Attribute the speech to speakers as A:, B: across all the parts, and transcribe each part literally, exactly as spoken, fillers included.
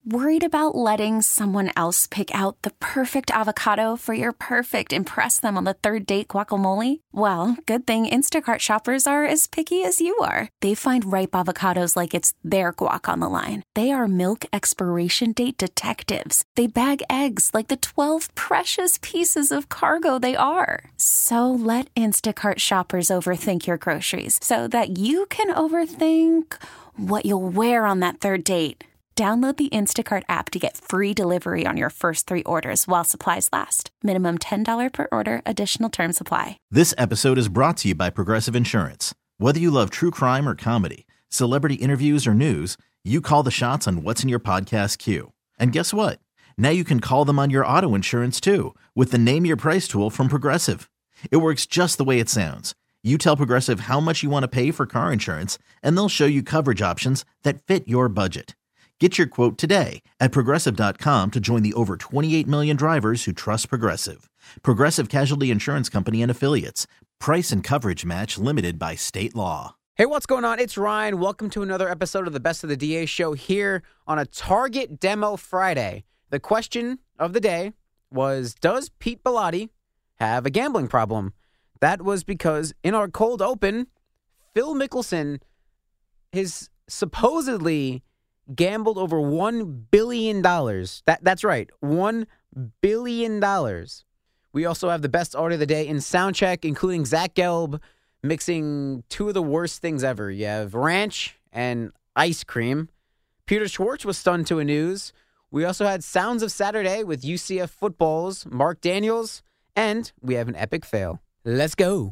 A: Worried about letting someone else pick out the perfect avocado for your perfect impress them on the third date guacamole? Well, good thing Instacart shoppers are as picky as you are. They find ripe avocados like it's their guac on the line. They are milk expiration date detectives. They bag eggs like the twelve precious pieces of cargo they are. So let Instacart shoppers overthink your groceries so that you can overthink what you'll wear on that third date. Download the Instacart app to get free delivery on your first three orders while supplies last. Minimum ten dollars per order. Additional terms apply.
B: This episode is brought to you by Progressive Insurance. Whether you love true crime or comedy, celebrity interviews or news, you call the shots on what's in your podcast queue. And guess what? Now you can call them on your auto insurance too with the Name Your Price tool from Progressive. It works just the way it sounds. You tell Progressive how much you want to pay for car insurance, and they'll show you coverage options that fit your budget. Get your quote today at Progressive dot com to join the over twenty-eight million drivers who trust Progressive. Progressive Casualty Insurance Company and Affiliates. Price and coverage match limited by state law.
C: Hey, what's going on? It's Ryan. Welcome to another episode of the Best of the D A show here on a Target Demo Friday. The question of the day was, does Pete Bellotti have a gambling problem? That was because in our cold open, Phil Mickelson is supposedly gambled over one billion dollars. That, that's right, one billion dollars. We also have the best audio of the day in Soundcheck, including Zach Gelb mixing two of the worst things ever. You have ranch and ice cream. Peter Schwartz was stunned to a news. We also had Sounds of Saturday with U C F football's Mark Daniels, and we have an epic fail. Let's go.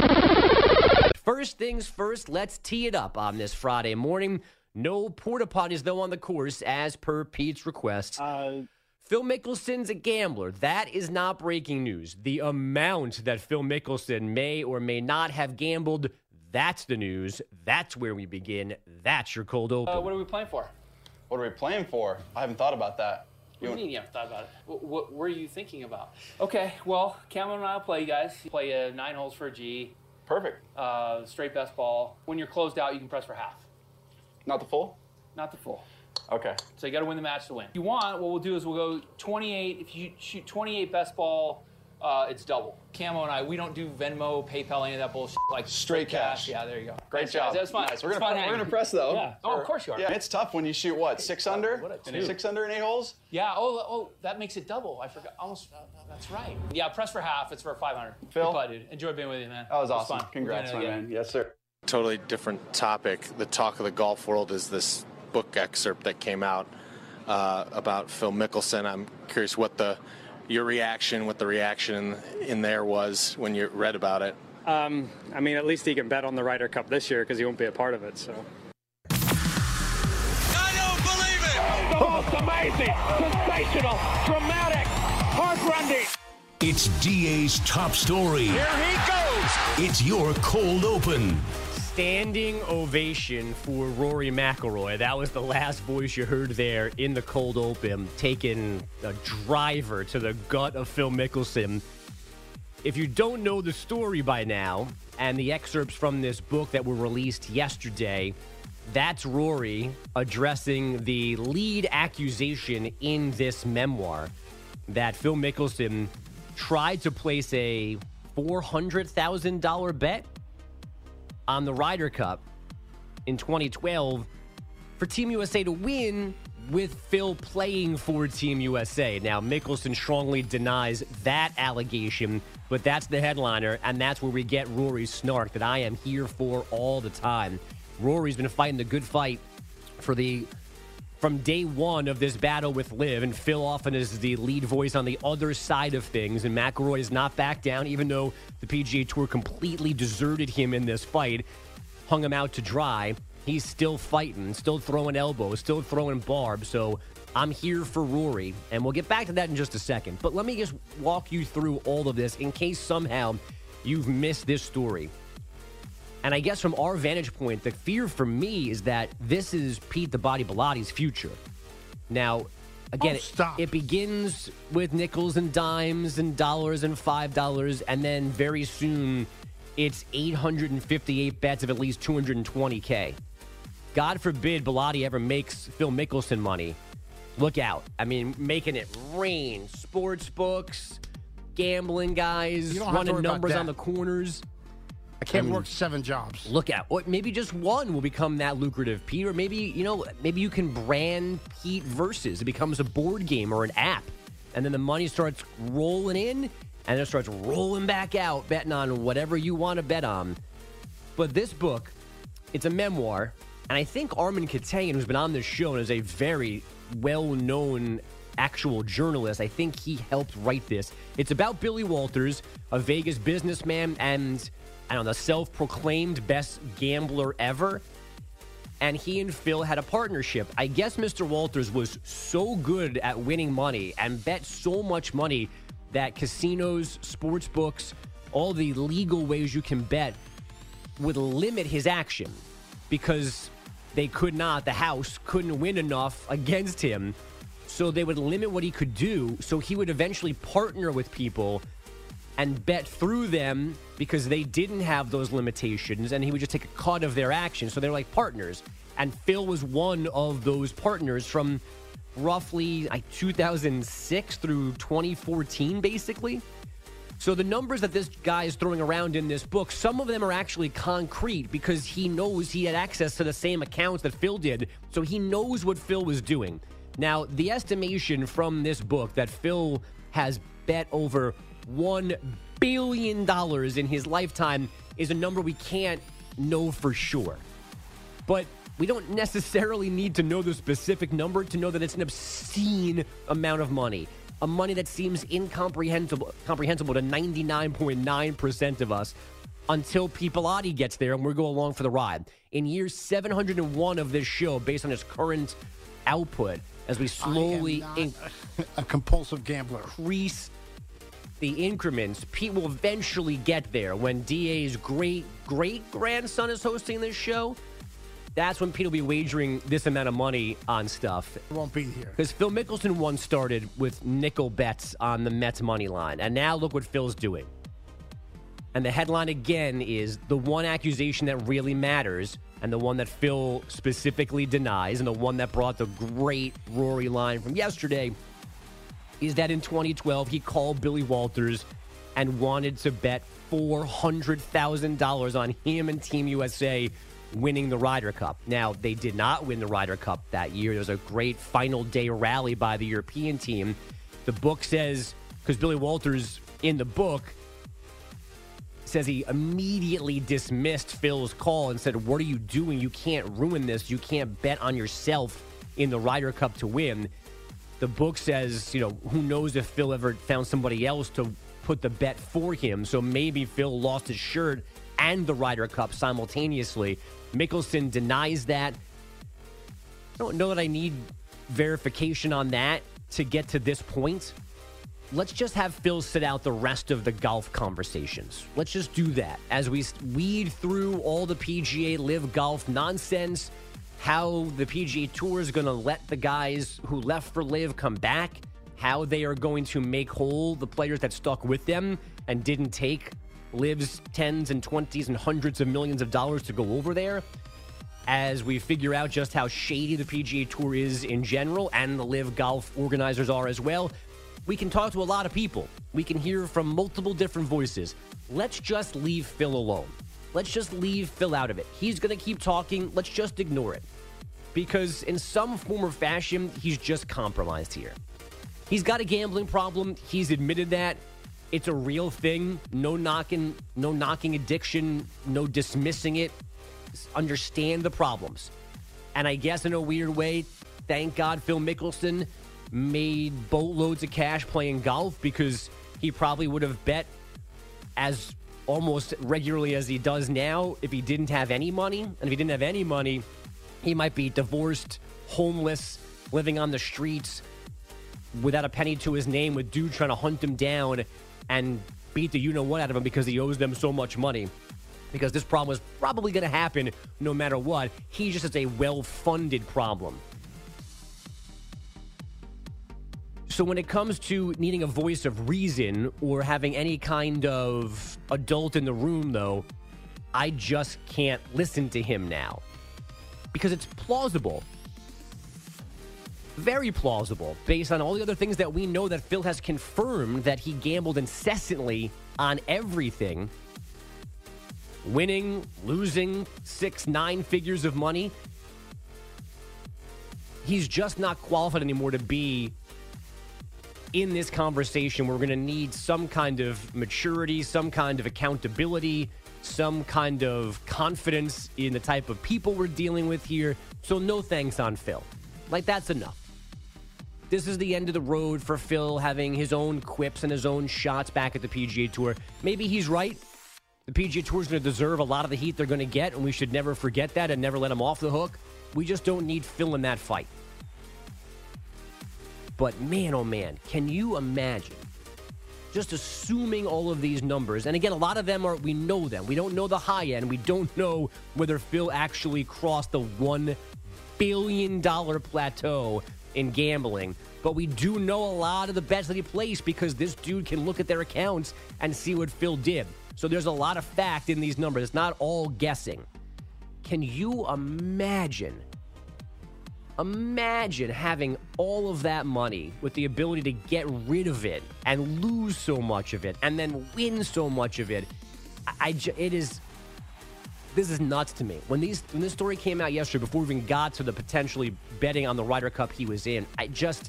D: First things first, let's tee it up on this Friday morning. No porta potties, though, on the course, as per Pete's request. Uh, Phil Mickelson's a gambler. That is not breaking news. The amount that Phil Mickelson may or may not have gambled, that's the news. That's where we begin. That's your cold open.
E: Uh, what are we playing for?
F: What are we playing for? I haven't thought about that.
E: What do you mean you haven't thought about it? What, what were you thinking about? Okay, well, Cameron and I will play, you guys. Play uh, nine holes for a G.
F: Perfect.
E: Uh, straight best ball. When you're closed out, you can press for half.
F: Not the full?
E: Not the full.
F: Okay.
E: So you got to win the match to win. If you want, what we'll do is we'll go twenty-eight. If you shoot twenty-eight best ball, uh, it's double. Camo and I, we don't do Venmo, PayPal, any of that bullshit. Like
F: straight cash.
E: cash. Yeah, there you go.
F: Great
E: Thanks,
F: job.
E: Guys. That's fine.
F: Nice. We're
E: gonna
F: gonna we're gonna press though.
E: Yeah. Oh, of course you are.
F: Yeah, it's tough when you shoot what six under.
E: What a two.
F: Six under in eight holes.
E: Yeah. Oh, oh, that makes it double. I forgot. Almost. Uh, that's right. Yeah. Press for half. It's for five hundred.
F: Phil,
E: Goodbye, dude. Enjoy being with you, man.
F: That was awesome.
E: Fun.
F: Congrats, my man. Yes, sir.
G: Totally different topic. The talk of the golf world is this book excerpt that came out uh, about Phil Mickelson. I'm curious what the your reaction, what the reaction in, in there was when you read about it.
H: Um, I mean, at least he can bet on the Ryder Cup this year because he won't be a part of it. So.
I: I don't believe it. The most amazing, sensational, dramatic, heart-rending.
J: It's D A's top story.
I: Here he goes.
J: It's your cold open.
D: Standing ovation for Rory McIlroy. That was the last voice you heard there in the cold open, taking a driver to the gut of Phil Mickelson. If you don't know the story by now, and the excerpts from this book that were released yesterday, that's Rory addressing the lead accusation in this memoir that Phil Mickelson tried to place a four hundred thousand dollars bet on the Ryder Cup in twenty twelve for Team U S A to win, with Phil playing for Team U S A. Now, Mickelson strongly denies that allegation, but that's the headliner, and that's where we get Rory's snark that I am here for all the time. Rory's been fighting the good fight for the from day one of this battle with Liv, and Phil often is the lead voice on the other side of things, and McIlroy is not back down, even though the P G A Tour completely deserted him in this fight, hung him out to dry. He's still fighting, still throwing elbows, still throwing barbs, so I'm here for Rory, and we'll get back to that in just a second. But let me just walk you through all of this in case somehow you've missed this story. And I guess from our vantage point, the fear for me is that this is Pete the Body Bellotti's future. Now, again,
I: oh,
D: it, it begins with nickels and dimes and dollars and five dollars, and then very soon it's eight hundred fifty-eight bets of at least two hundred twenty K. God forbid Bellotti ever makes Phil Mickelson money. look out. I mean, making it rain. Sports books, gambling guys,
K: You don't have to
D: running
K: worry about
D: numbers
K: that.
D: on the corners.
K: I can't
D: I mean,
K: work seven jobs.
D: Look out. Or maybe just one will become that lucrative, Pete. Or maybe, you know, maybe you can brand Pete Versus. It becomes a board game or an app. And then the money starts rolling in and it starts rolling back out, betting on whatever you want to bet on. But this book, it's a memoir. And I think Armin Katayan, who's been on this show and is a very well-known actual journalist, I think he helped write this. It's about Billy Walters, a Vegas businessman and, I don't know, the self-proclaimed best gambler ever. And he and Phil had a partnership. I guess Mister Walters was so good at winning money and bet so much money that casinos, sports books, all the legal ways you can bet would limit his action because they could not, the house couldn't win enough against him. So they would limit what he could do. So he would eventually partner with people and bet through them because they didn't have those limitations, and he would just take a cut of their action. So they're like partners. And Phil was one of those partners from roughly like two thousand six through twenty fourteen, basically. So the numbers that this guy is throwing around in this book, some of them are actually concrete because he knows he had access to the same accounts that Phil did. So he knows what Phil was doing. Now, the estimation from this book that Phil has bet over one billion dollars in his lifetime is a number we can't know for sure. But we don't necessarily need to know the specific number to know that it's an obscene amount of money. A money that seems incomprehensible comprehensible to ninety-nine point nine percent of us until Pete Bellotti gets there and we go along for the ride. In year seven hundred one of this show, based on its current output, as we slowly
K: I am not a compulsive gambler.
D: increase the increments, Pete will eventually get there. When D A's great great grandson is hosting this show, that's when Pete will be wagering this amount of money on stuff.
K: It won't be here.
D: Because Phil Mickelson once started with nickel bets on the Mets money line, and now look what Phil's doing. And the headline again is the one accusation that really matters, and the one that Phil specifically denies, and the one that brought the great Rory line from yesterday, is that in twenty twelve he called Billy Walters and wanted to bet four hundred thousand dollars on him and Team U S A winning the Ryder Cup. Now, they did not win the Ryder Cup that year. There was a great final day rally by the European team. The book says, because Billy Walters in the book says he immediately dismissed Phil's call and said, what are you doing? You can't ruin this. You can't bet on yourself in the Ryder Cup to win. The book says, you know, who knows if Phil ever found somebody else to put the bet for him. So maybe Phil lost his shirt and the Ryder Cup simultaneously. Mickelson denies that. I don't know that I need verification on that to get to this point. Let's just have Phil sit out the rest of the golf conversations. Let's just do that as we weed through all the P G A Live Golf nonsense, how the P G A Tour is going to let the guys who left for Live come back, how they are going to make whole the players that stuck with them and didn't take Live's tens and twenties and hundreds of millions of dollars to go over there, as we figure out just how shady the P G A Tour is in general and the Live Golf organizers are as well. We can talk to a lot of people. We can hear from multiple different voices. Let's just leave Phil alone. Let's just leave Phil out of it. He's going to keep talking. Let's just ignore it. Because in some form or fashion, he's just compromised here. He's got a gambling problem. He's admitted that. It's a real thing. No knocking, no knocking addiction, no dismissing it. Just understand the problems. And I guess in a weird way, thank God Phil Mickelson made boatloads of cash playing golf, because he probably would have bet as almost regularly as he does now if he didn't have any money. And if he didn't have any money, he might be divorced, homeless, living on the streets without a penny to his name, with dudes trying to hunt him down and beat the you-know-what out of him because he owes them so much money. Because this problem is probably going to happen no matter what. He just has a well-funded problem. So when it comes to needing a voice of reason or having any kind of adult in the room, though, I just can't listen to him now. Because it's plausible. very plausible based on all the other things that we know that Phil has confirmed that he gambled incessantly on everything. Winning, losing, six, nine figures of money. He's just not qualified anymore to be in this conversation. We're going to need some kind of maturity, some kind of accountability, some kind of confidence in the type of people we're dealing with here. So no thanks on Phil. Like, that's enough. This is the end of the road for Phil having his own quips and his own shots back at the P G A Tour. Maybe he's right. The P G A Tour is going to deserve a lot of the heat they're going to get, and we should never forget that and never let him off the hook. We just don't need Phil in that fight. But man, oh man, can you imagine just assuming all of these numbers? And again, a lot of them are, we know them. We don't know the high end. We don't know whether Phil actually crossed the one billion dollars plateau in gambling. But we do know a lot of the bets that he placed because this dude can look at their accounts and see what Phil did. So there's a lot of fact in these numbers. It's not all guessing. Can you imagine, imagine having all of that money with the ability to get rid of it and lose so much of it and then win so much of it? I, I it is, this is nuts to me. When these when this story came out yesterday, before we even got to the potentially betting on the Ryder Cup he was in, I just,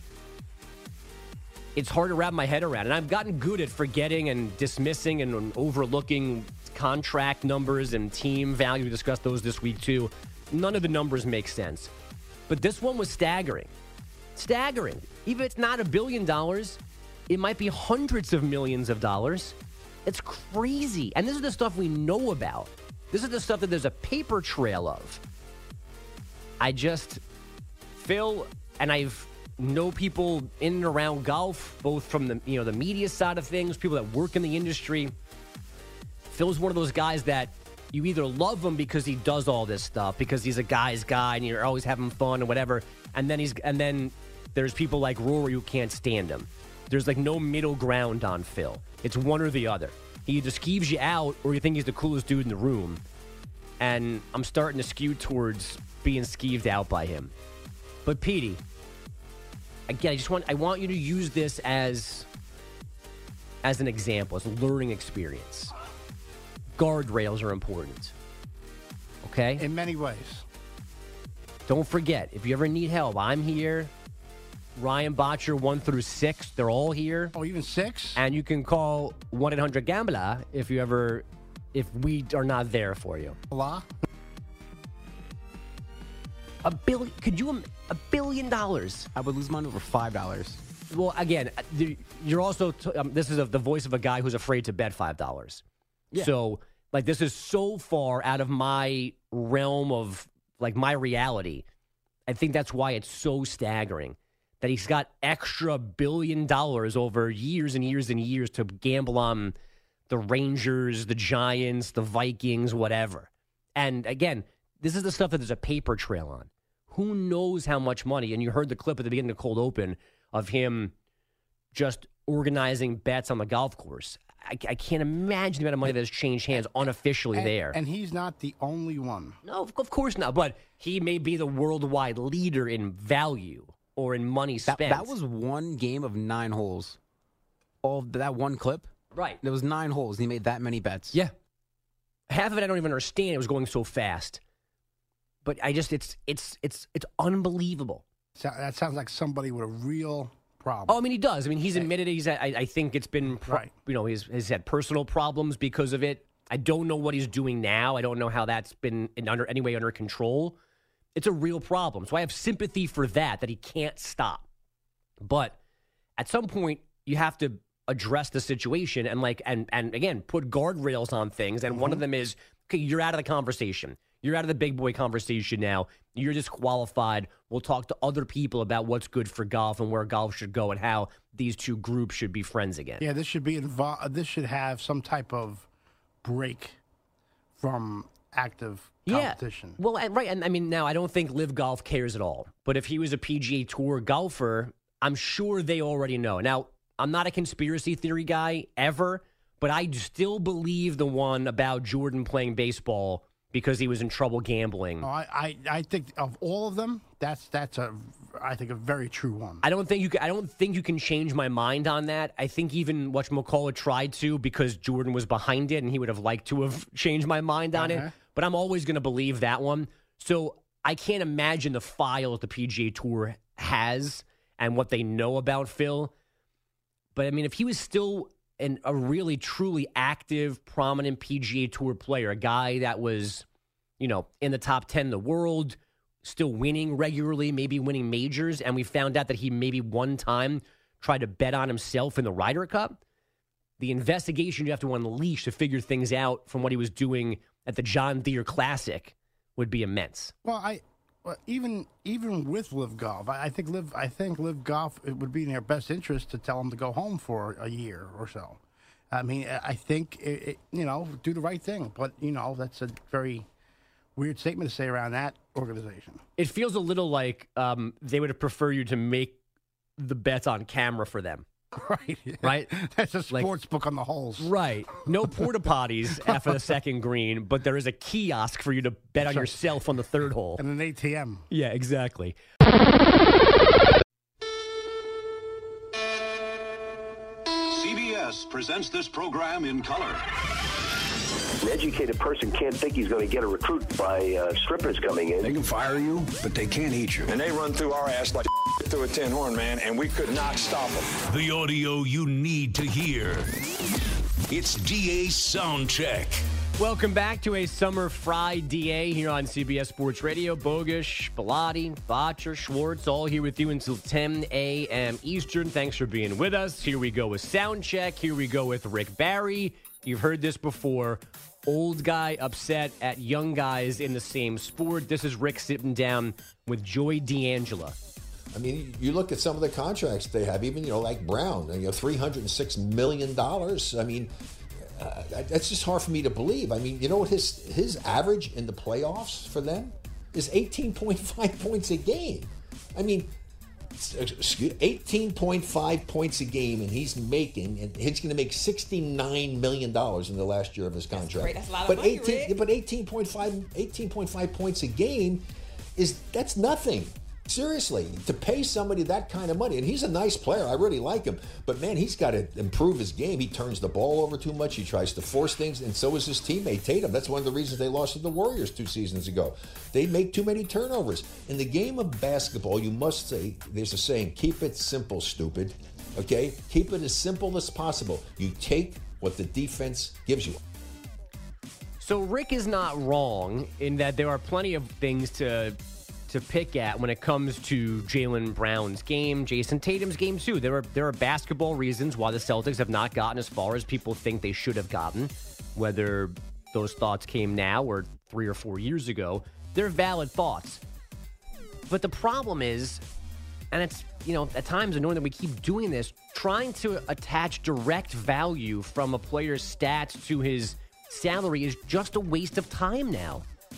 D: it's hard to wrap my head around. And I've gotten good at forgetting and dismissing and overlooking contract numbers and team value. We discussed those this week too. None of the numbers make sense. But this one was staggering. Staggering. Even if it's not a billion dollars, it might be hundreds of millions of dollars. It's crazy. And this is the stuff we know about. This is the stuff that there's a paper trail of. I just, Phil, and I've know people in and around golf, both from the you know the media side of things, people that work in the industry. Phil's one of those guys that you either love him because he does all this stuff, because he's a guy's guy and you're always having fun and whatever, and then he's and then there's people like Rory who can't stand him. There's like no middle ground on Phil. It's one or the other. He either skeeves you out or you think he's the coolest dude in the room. And I'm starting to skew towards being skeeved out by him. But Petey, again, I just want I want you to use this as as an example, as a learning experience. Guardrails are important. Okay?
K: In many ways.
D: Don't forget, if you ever need help, I'm here. Ryan Botcher, one through six, they're all here.
K: Oh, even six?
D: And you can call one eight hundred gambler if you ever, if we are not there for you.
K: La?
D: A billion, could you, a billion dollars?
C: I would lose mine over five dollars.
D: Well, again, you're also, t- um, this is a, the voice of a guy who's afraid to bet five dollars. Yeah. So, like, this is so far out of my realm of, like, my reality. I think that's why it's so staggering that he's got extra billion dollars over years and years and years to gamble on the Rangers, the Giants, the Vikings, whatever. And, again, this is the stuff that there's a paper trail on. Who knows how much money? And you heard the clip at the beginning of Cold Open of him just organizing bets on the golf course. I, I can't imagine the amount of money that has changed hands unofficially
K: and,
D: there.
K: And he's not the only one.
D: No, of, of course not. But he may be the worldwide leader in value or in money spent.
C: That, that was one game of nine holes. All of that one clip.
D: Right.
C: There was nine holes. And he made that many bets.
D: Yeah. Half of it I don't even understand. It was going so fast. But I just, it's it's it's it's unbelievable.
K: So that sounds like somebody with a real problem.
D: Oh, I mean, he does. I mean, he's admitted it. He's. I, I think it's been, pro-
K: right.
D: you know, he's, he's had personal problems because of it. I don't know what he's doing now. I don't know how that's been in under any way under control. It's a real problem. So I have sympathy for that, that he can't stop. But at some point, you have to address the situation and, like, and, and again, put guardrails on things. And mm-hmm. one of them is, okay, you're out of the conversation. You're out of the big boy conversation now. You're disqualified. We'll talk to other people about what's good for golf and where golf should go and how these two groups should be friends again.
K: Yeah, this should be involved. This should have some type of break from active competition.
D: Yeah. Well, and, right. And I mean, now I don't think Live Golf cares at all. But if he was a P G A Tour golfer, I'm sure they already know. Now, I'm not a conspiracy theory guy ever, but I still believe the one about Jordan playing baseball because he was in trouble gambling.
K: Oh, I, I, I think of all of them, that's that's a I think a very true one.
D: I don't think you can, I don't think you can change my mind on that. I think even what McCullough tried to because Jordan was behind it and he would have liked to have changed my mind on
K: Uh-huh.
D: it. But I'm always going to believe that one. So I can't imagine the file the P G A Tour has and what they know about Phil. But I mean, if he was still an, a really truly active, prominent P G A Tour player, a guy that was, you know, in the top ten in the world, still winning regularly, maybe winning majors, and we found out that he maybe one time tried to bet on himself in the Ryder Cup, the investigation you have to unleash to figure things out from what he was doing at the John Deere Classic would be immense.
K: Well, I well, even even with Live Golf, I, I think Live I think Live Golf, it would be in their best interest to tell him to go home for a year or so. I mean, I think it, it, you know, do the right thing, but you know, that's a very weird statement to say around that organization.
D: It feels a little like um, they would prefer you to make the bets on camera for them.
K: Right.
D: Right?
K: That's a sports like, book on the holes.
D: Right. No porta potties after the second green, but there is a kiosk for you to bet on yourself on the third hole.
K: And an A T M.
D: Yeah, exactly.
L: C B S presents this program in color.
M: An educated person can't think he's going to get a recruit by uh, strippers coming in.
N: They can fire you, but they can't eat you.
O: And they run through our ass like through a tin horn, man, and we could not stop them.
J: The audio you need to hear. It's D A Soundcheck.
D: Welcome back to a Summer Fry D A here on C B S Sports Radio. Bogusch, Bellotti, Botcher, Schwartz, all here with you until ten a.m. Eastern. Thanks for being with us. Here we go with Soundcheck. Here we go with Rick Barry. You've heard this before. Old guy upset at young guys in the same sport. This is Rick sitting down with Joey D'Angelo.
P: I mean, you look at some of the contracts they have, even, you know, like Brown, you know, three hundred six million dollars. I mean, uh, that's just hard for me to believe. I mean, you know what his his average in the playoffs for them is eighteen point five points a game. I mean, eighteen point five points a game, and he's making, and he's going to make sixty-nine million dollars in the last year of his contract.
Q: That's great. That's a lot
P: but
Q: of money,
P: eighteen,
Q: Rick.
P: but eighteen point five, eighteen point five points a game is that's nothing. Seriously, to pay somebody that kind of money, and he's a nice player. I really like him. But, man, he's got to improve his game. He turns the ball over too much. He tries to force things, and so is his teammate, Tatum. That's one of the reasons they lost to the Warriors two seasons ago. They make too many turnovers. In the game of basketball, you must say, there's a saying, keep it simple, stupid. Okay? Keep it as simple as possible. You take what the defense gives you.
D: So Rick is not wrong in that there are plenty of things to to pick at when it comes to Jaylen Brown's game, Jason Tatum's game too. There are there are basketball reasons why the Celtics have not gotten as far as people think they should have gotten, whether those thoughts came now or three or four years ago. They're valid thoughts. But the problem is, and it's, you know, at times annoying that we keep doing this, trying to attach direct value from a player's stats to his salary is just a waste of time now.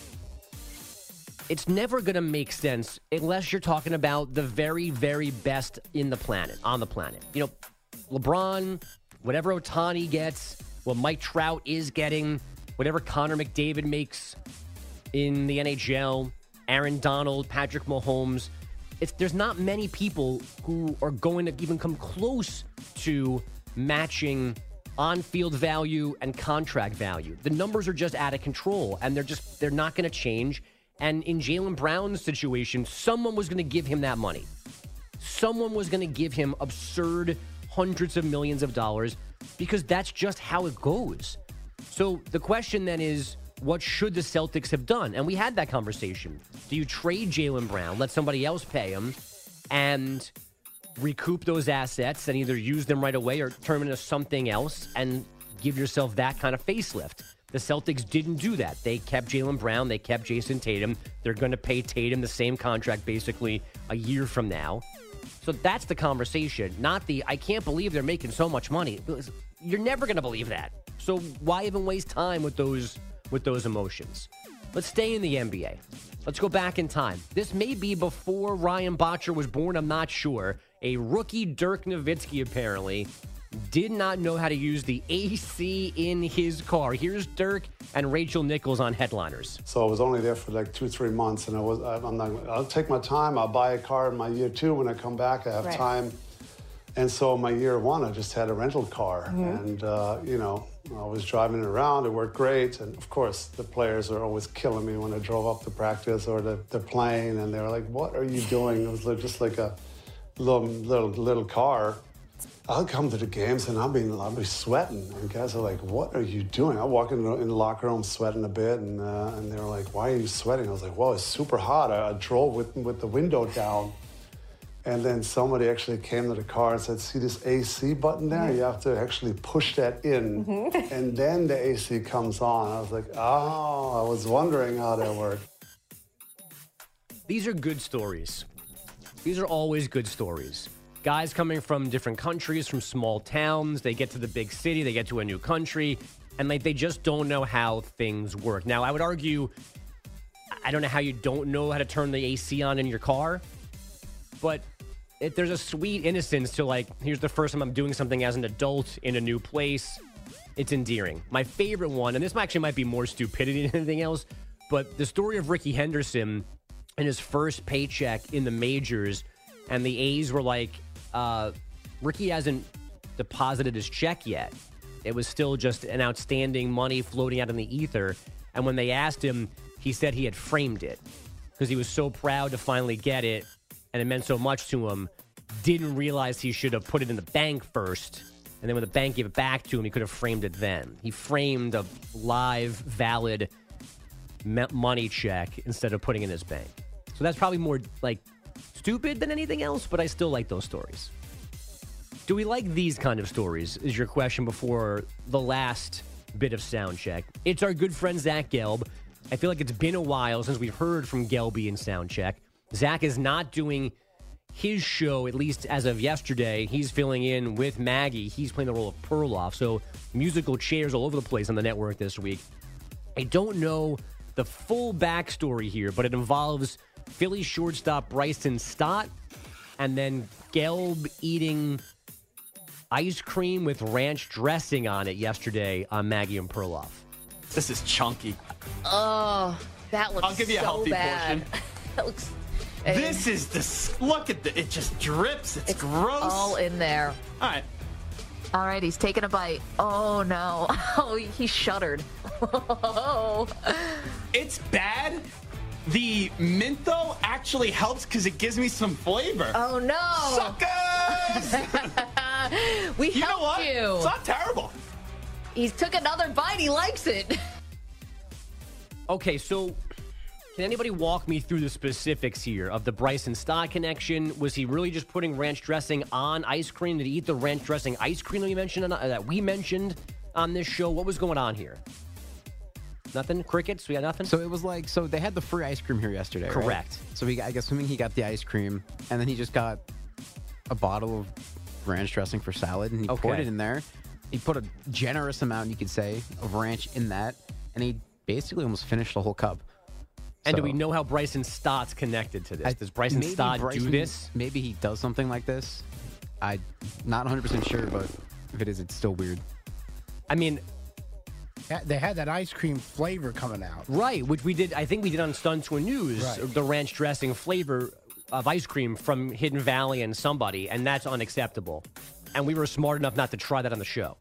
D: It's never going to make sense unless you're talking about the very, very best in the planet, on the planet. You know, LeBron, whatever Ohtani gets, what Mike Trout is getting, whatever Connor McDavid makes in the N H L, Aaron Donald, Patrick Mahomes. It's, there's not many people who are going to even come close to matching on-field value and contract value. The numbers are just out of control, and they're just they're not going to change. And in Jaylen Brown's situation, someone was going to give him that money. Someone was going to give him absurd hundreds of millions of dollars because that's just how it goes. So the question then is, what should the Celtics have done? And we had that conversation. Do you trade Jaylen Brown, let somebody else pay him, and recoup those assets and either use them right away or turn them into something else and give yourself that kind of facelift? The Celtics didn't do that. They kept Jaylen Brown. They kept Jason Tatum. They're going to pay Tatum the same contract basically a year from now. So that's the conversation, not the, I can't believe they're making so much money. You're never going to believe that. So why even waste time with those with those emotions? Let's stay in the N B A. Let's go back in time. This may be before Ryan Botcher was born. I'm not sure. A rookie Dirk Nowitzki apparently did not know how to use the A C in his car. Here's Dirk and Rachel Nichols on Headliners.
Q: So I was only there for like two, three months, and I was, I'm not, I'll take my time. I'll buy a car in my year two. When I come back, I have
R: Right.
Q: time. And so my year one, I just had a rental car.
R: Mhm.
Q: And, uh, you know, I was driving it around. It worked great. And, of course, the players are always killing me when I drove up to practice or the, they're playing. And they were like, what are you doing? It was like, just like a little, little, little car. I'll come to the games and I'll be, I'll be sweating. And guys are like, what are you doing? I walk in the, in the locker room sweating a bit. And, uh, and they were like, why are you sweating? I was like, well, it's super hot. I, I drove with, with the window down. And then somebody actually came to the car and said, see this A C button there? You have to actually push that in,
R: Mhm.
Q: and then the A C comes on. I was like, oh, I was wondering how that worked.
D: These are good stories. These are always good stories. Guys coming from different countries, from small towns, they get to the big city, they get to a new country, and like they just don't know how things work. Now, I would argue, I don't know how you don't know how to turn the A C on in your car, but it, there's a sweet innocence to like, here's the first time I'm doing something as an adult in a new place. It's endearing. My favorite one, and this actually might be more stupidity than anything else, but the story of Ricky Henderson and his first paycheck in the majors, and the A's were like, uh, Ricky hasn't deposited his check yet. It was still just an outstanding money floating out in the ether. And when they asked him, he said he had framed it because he was so proud to finally get it, and it meant so much to him. Didn't realize he should have put it in the bank first. And then when the bank gave it back to him, he could have framed it then. He framed a live, valid me- money check instead of putting it in his bank. So that's probably more like stupid than anything else, but I still like those stories. Do we like these kind of stories, is your question before the last bit of sound check. It's our good friend Zach Gelb. I feel like it's been a while since we've heard from Gelby in sound check. Zach is not doing his show, at least as of yesterday. He's filling in with Maggie. He's playing the role of Perloff. So musical chairs all over the place on the network this week. I don't know the full backstory here, but it involves Philly shortstop Bryson Stott and then Gelb eating ice cream with ranch dressing on it yesterday on Maggie and Perloff.
S: This is chunky.
T: Oh, that looks
S: I'll give you a
T: so
S: healthy
T: bad.
S: portion.
T: That looks.
S: This is this. Look at the. It just drips. It's,
T: It's
S: gross.
T: all in there.
S: All right.
T: All right, he's taking a bite. Oh no! Oh, he shuddered. Oh.
S: It's bad. The mint though actually helps because it gives me some flavor.
T: Oh no!
S: Suckers!
T: We
S: You know
T: helped
S: what?
T: you.
S: It's not terrible.
T: He took another bite. He likes it.
D: Okay, so can anybody walk me through the specifics here of the Bryson Stott connection? Was he really just putting ranch dressing on ice cream? Did he eat the ranch dressing ice cream that we mentioned on, uh, that we mentioned on this show? What was going on here? Nothing? Crickets? We got nothing?
C: So it was like, so they had the free ice cream here yesterday, right?
D: Correct.
C: So he, I guess, assuming he got the ice cream, and then he just got a bottle of ranch dressing for salad, and he poured
D: Okay.
C: it in there. He put a generous amount, you could say, of ranch in that, and he basically almost finished the whole cup.
D: And
C: So-
D: do we know how Bryson Stott's connected to this?
C: I-
D: Does Bryson
C: maybe
D: Stott
C: Bryson-
D: do this?
C: Maybe he does something like this. I'm not one hundred percent sure, but if it is, it's still weird.
D: I mean,
K: Yeah, they had that ice cream flavor coming out.
D: right, which we did, I think we did on Stun to a News,
K: Right.
D: the ranch dressing flavor of ice cream from Hidden Valley and somebody, and that's unacceptable. And we were smart enough not to try that on the show.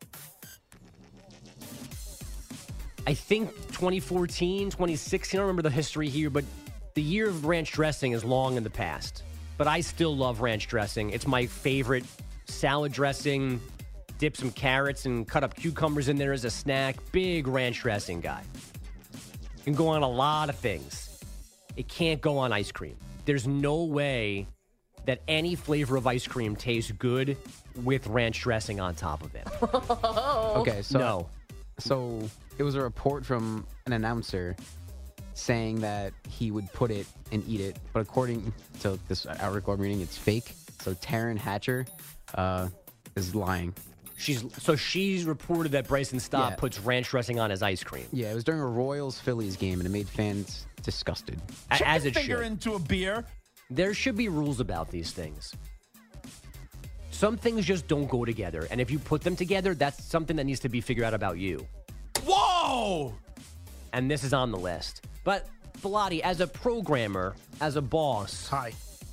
D: I think twenty fourteen, twenty sixteen, I don't remember the history here, but the year of ranch dressing is long in the past. But I still love ranch dressing. It's my favorite salad dressing. Dip some carrots and cut up cucumbers in there as a snack. Big ranch dressing guy. Can go on a lot of things. It can't go on ice cream. There's no way that any flavor of ice cream tastes good with ranch dressing on top of it.
C: Okay, so
D: No.
C: so it was a report from an announcer saying that he would put it and eat it, but according to this article I'm reading, it's fake. So Taryn Hatcher uh, is lying.
D: She's so she's reported that Bryson Stott
C: Yeah.
D: puts ranch dressing on his ice cream.
C: Yeah, it was during a Royals Phillies game, and it made fans disgusted.
D: A- As it
S: Finger
D: should.
S: into a beer.
D: There should be rules about these things. Some things just don't go together. And if you put them together, that's something that needs to be figured out about you.
S: Whoa!
D: And this is on the list. But, Bilotti, as a programmer, as a boss.
K: Hi.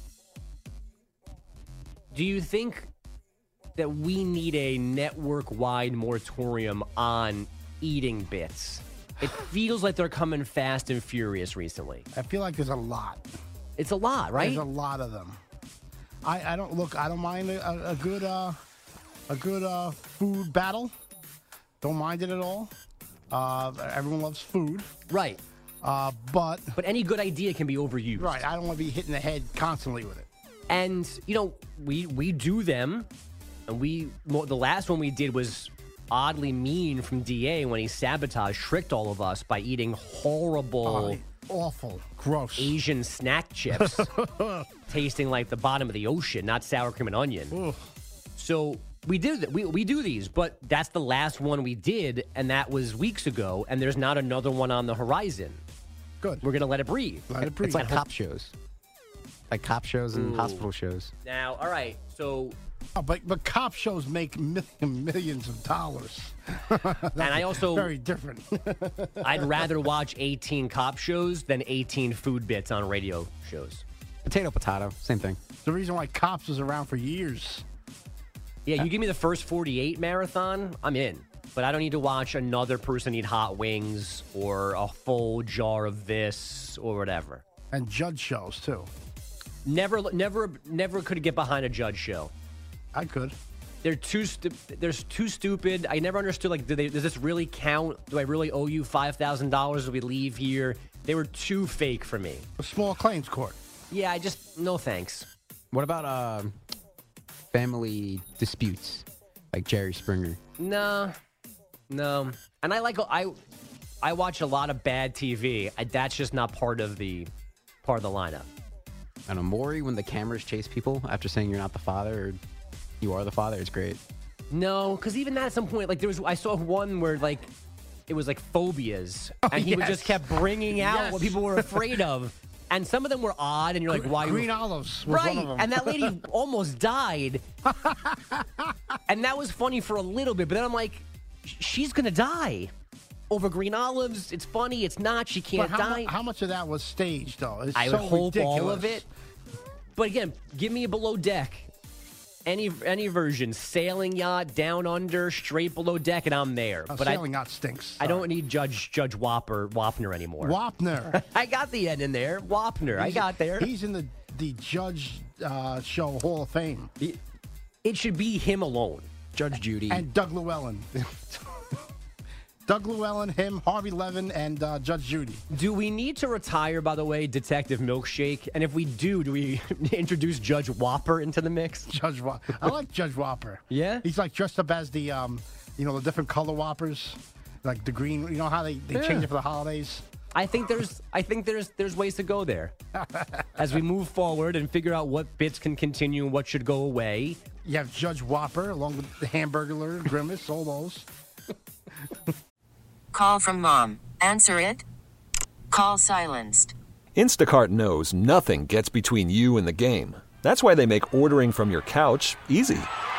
D: Do you think that we need a network-wide moratorium on eating bits? It feels like they're coming fast and furious recently.
K: I feel like there's a lot.
D: It's a lot, right?
K: There's a lot of them. I, I don't look. I don't mind a, a good uh, a good uh, food battle. Don't mind it at all. Uh, everyone loves food,
D: right?
K: Uh, but
D: but any good idea can be overused,
K: right? I don't want to be hitting the head constantly with it.
D: And you know, we we do them, and we the last one we did was oddly mean from D A when he sabotaged, tricked all of us by eating horrible.
K: Oh, awful, gross
D: Asian snack chips, tasting like the bottom of the ocean, not sour cream and onion.
K: Ugh.
D: So we did th- we we do these, but that's the last one we did, and that was weeks ago. And there's not another one on the horizon.
K: Good.
D: We're gonna let it breathe.
K: Let it breathe.
C: It's like cop shows, like cop shows and
D: Ooh.
C: hospital shows.
D: Now, all right, so.
K: Oh, but but cop shows make million, millions of dollars.
D: And I also
K: very different.
D: I'd rather watch eighteen cop shows than eighteen food bits on radio shows.
C: Potato, potato, same thing.
K: The reason why Cops was around for years.
D: Yeah, you give me the first forty-eight marathon, I'm in. But I don't need to watch another person eat hot wings or a full jar of this or whatever.
K: And judge shows too.
D: Never, never, never could get behind a judge show.
K: I could.
D: They're too stu- They're too stupid. I never understood. Like, do they? Does this really count? Do I really owe you five thousand dollars if we leave here? They were too fake for me.
K: A small claims court.
D: Yeah, I just no thanks.
C: What about uh, family disputes, like Jerry Springer?
D: No, no. And I like I, I watch a lot of bad T V. I, that's just not part of the, part of the lineup.
C: I don't know, Maury, when the cameras chase people after saying you're not the father or you are the father, it's great.
D: No, because even that at some point, like there was, I saw one where like it was like phobias,
K: oh,
D: and he
K: yes.
D: would just kept bringing out
K: yes.
D: what people were afraid of, and some of them were odd, and you're like, why?
K: Green
D: you...
K: olives, was
D: right?
K: one of them.
D: And that lady almost died, and that was funny for a little bit, but then I'm like, she's gonna die over green olives. It's funny. It's not. She can't
K: but how,
D: die.
K: mu- how much of that was staged, though? It's
D: I
K: so
D: would hope
K: ridiculous.
D: all of it. But again, give me a below deck. Any any version, sailing yacht, down under, straight below deck, and I'm there.
K: Oh,
D: but
K: sailing
D: I,
K: yacht stinks.
D: I don't need Judge Judge Whopper Wapner anymore.
K: Wapner.
D: I got the end in there. Wapner. I
K: He's-
D: got there.
K: He's in the the Judge uh, Show Hall of Fame.
D: It should be him alone.
C: Judge Judy.
K: And Doug Llewellyn. Doug Llewellyn, him, Harvey Levin, and uh, Judge Judy.
D: Do we need to retire, by the way, Detective Milkshake? And if we do, do we introduce Judge Whopper into the mix?
K: Judge Whopper. I like Judge Whopper.
D: Yeah?
K: He's like dressed up as the, um, you know, the different color Whoppers. Like the green, you know how they, they
D: Yeah.
K: change it for the holidays?
D: I think there's I think there's there's ways to go there. As we move forward and figure out what bits can continue and what should go away.
K: You have Judge Whopper along with the Hamburglar, Grimace, all those.
R: Call from mom. Answer it. Call silenced.
U: Instacart knows nothing gets between you and the game. That's why they make ordering from your couch easy.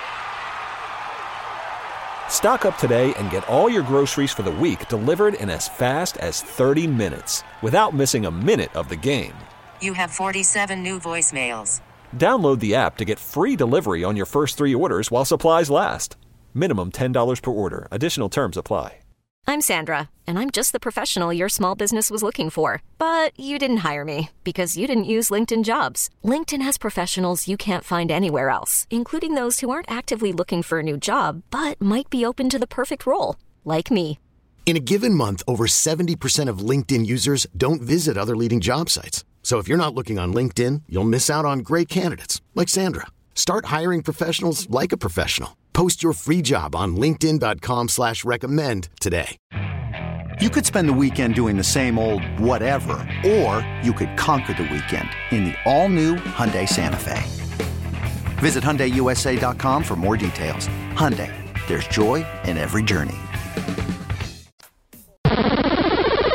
U: Stock up today and get all your groceries for the week delivered in as fast as thirty minutes without missing a minute of the game.
R: You have forty-seven new voicemails.
U: Download the app to get free delivery on your first three orders while supplies last. Minimum ten dollars per order. Additional terms apply.
V: I'm Sandra, and I'm just the professional your small business was looking for. But you didn't hire me because you didn't use LinkedIn Jobs. LinkedIn has professionals you can't find anywhere else, including those who aren't actively looking for a new job, but might be open to the perfect role, like me.
W: In a given month, over seventy percent of LinkedIn users don't visit other leading job sites. So if you're not looking on LinkedIn, you'll miss out on great candidates like Sandra. Start hiring professionals like a professional. Post your free job on linkedin dot com slash recommend today.
X: You could spend the weekend doing the same old whatever, or you could conquer the weekend in the all-new Hyundai Santa Fe. Visit Hyundai U S A dot com for more details. Hyundai, there's joy in every journey.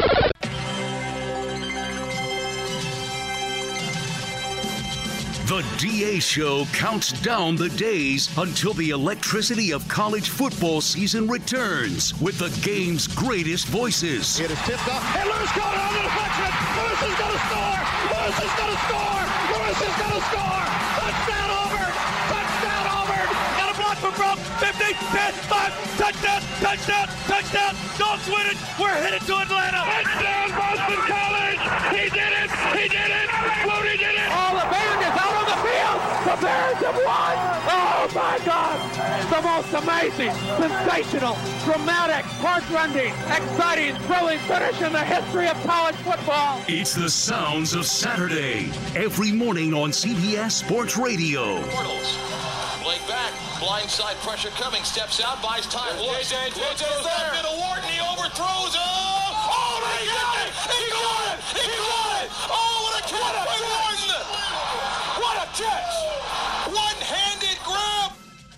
J: The D A Show counts down the days until the electricity of college football season returns with the game's greatest voices.
I: It is tipped off, and Lewis got it on the deflection. Lewis is going to score. Lewis is going to score. Lewis is going to score. Touchdown Auburn. Touchdown Auburn. Got a block from Brock. fifty, ten, five. Touchdown. Touchdown. Touchdown. Dogs win it. We're headed to Atlanta. Touchdown Boston College. He did it. He did it. Flutie did it. Oh, the band is out on the field. The Bears have won. Oh my God. The most amazing, sensational, dramatic, heart-rending, exciting, thrilling finish in the history of college football.
J: It's the sounds of Saturday. Every morning on C B S Sports Radio.
A: Portals. Blake back. Blindside pressure coming. Steps out. Buys time. Looks. J J. Looks goes up into Wharton. He overthrows. Oh, oh my God. He got it. He got it. Oh, what a catch by Wharton. What a catch. One-handed grab.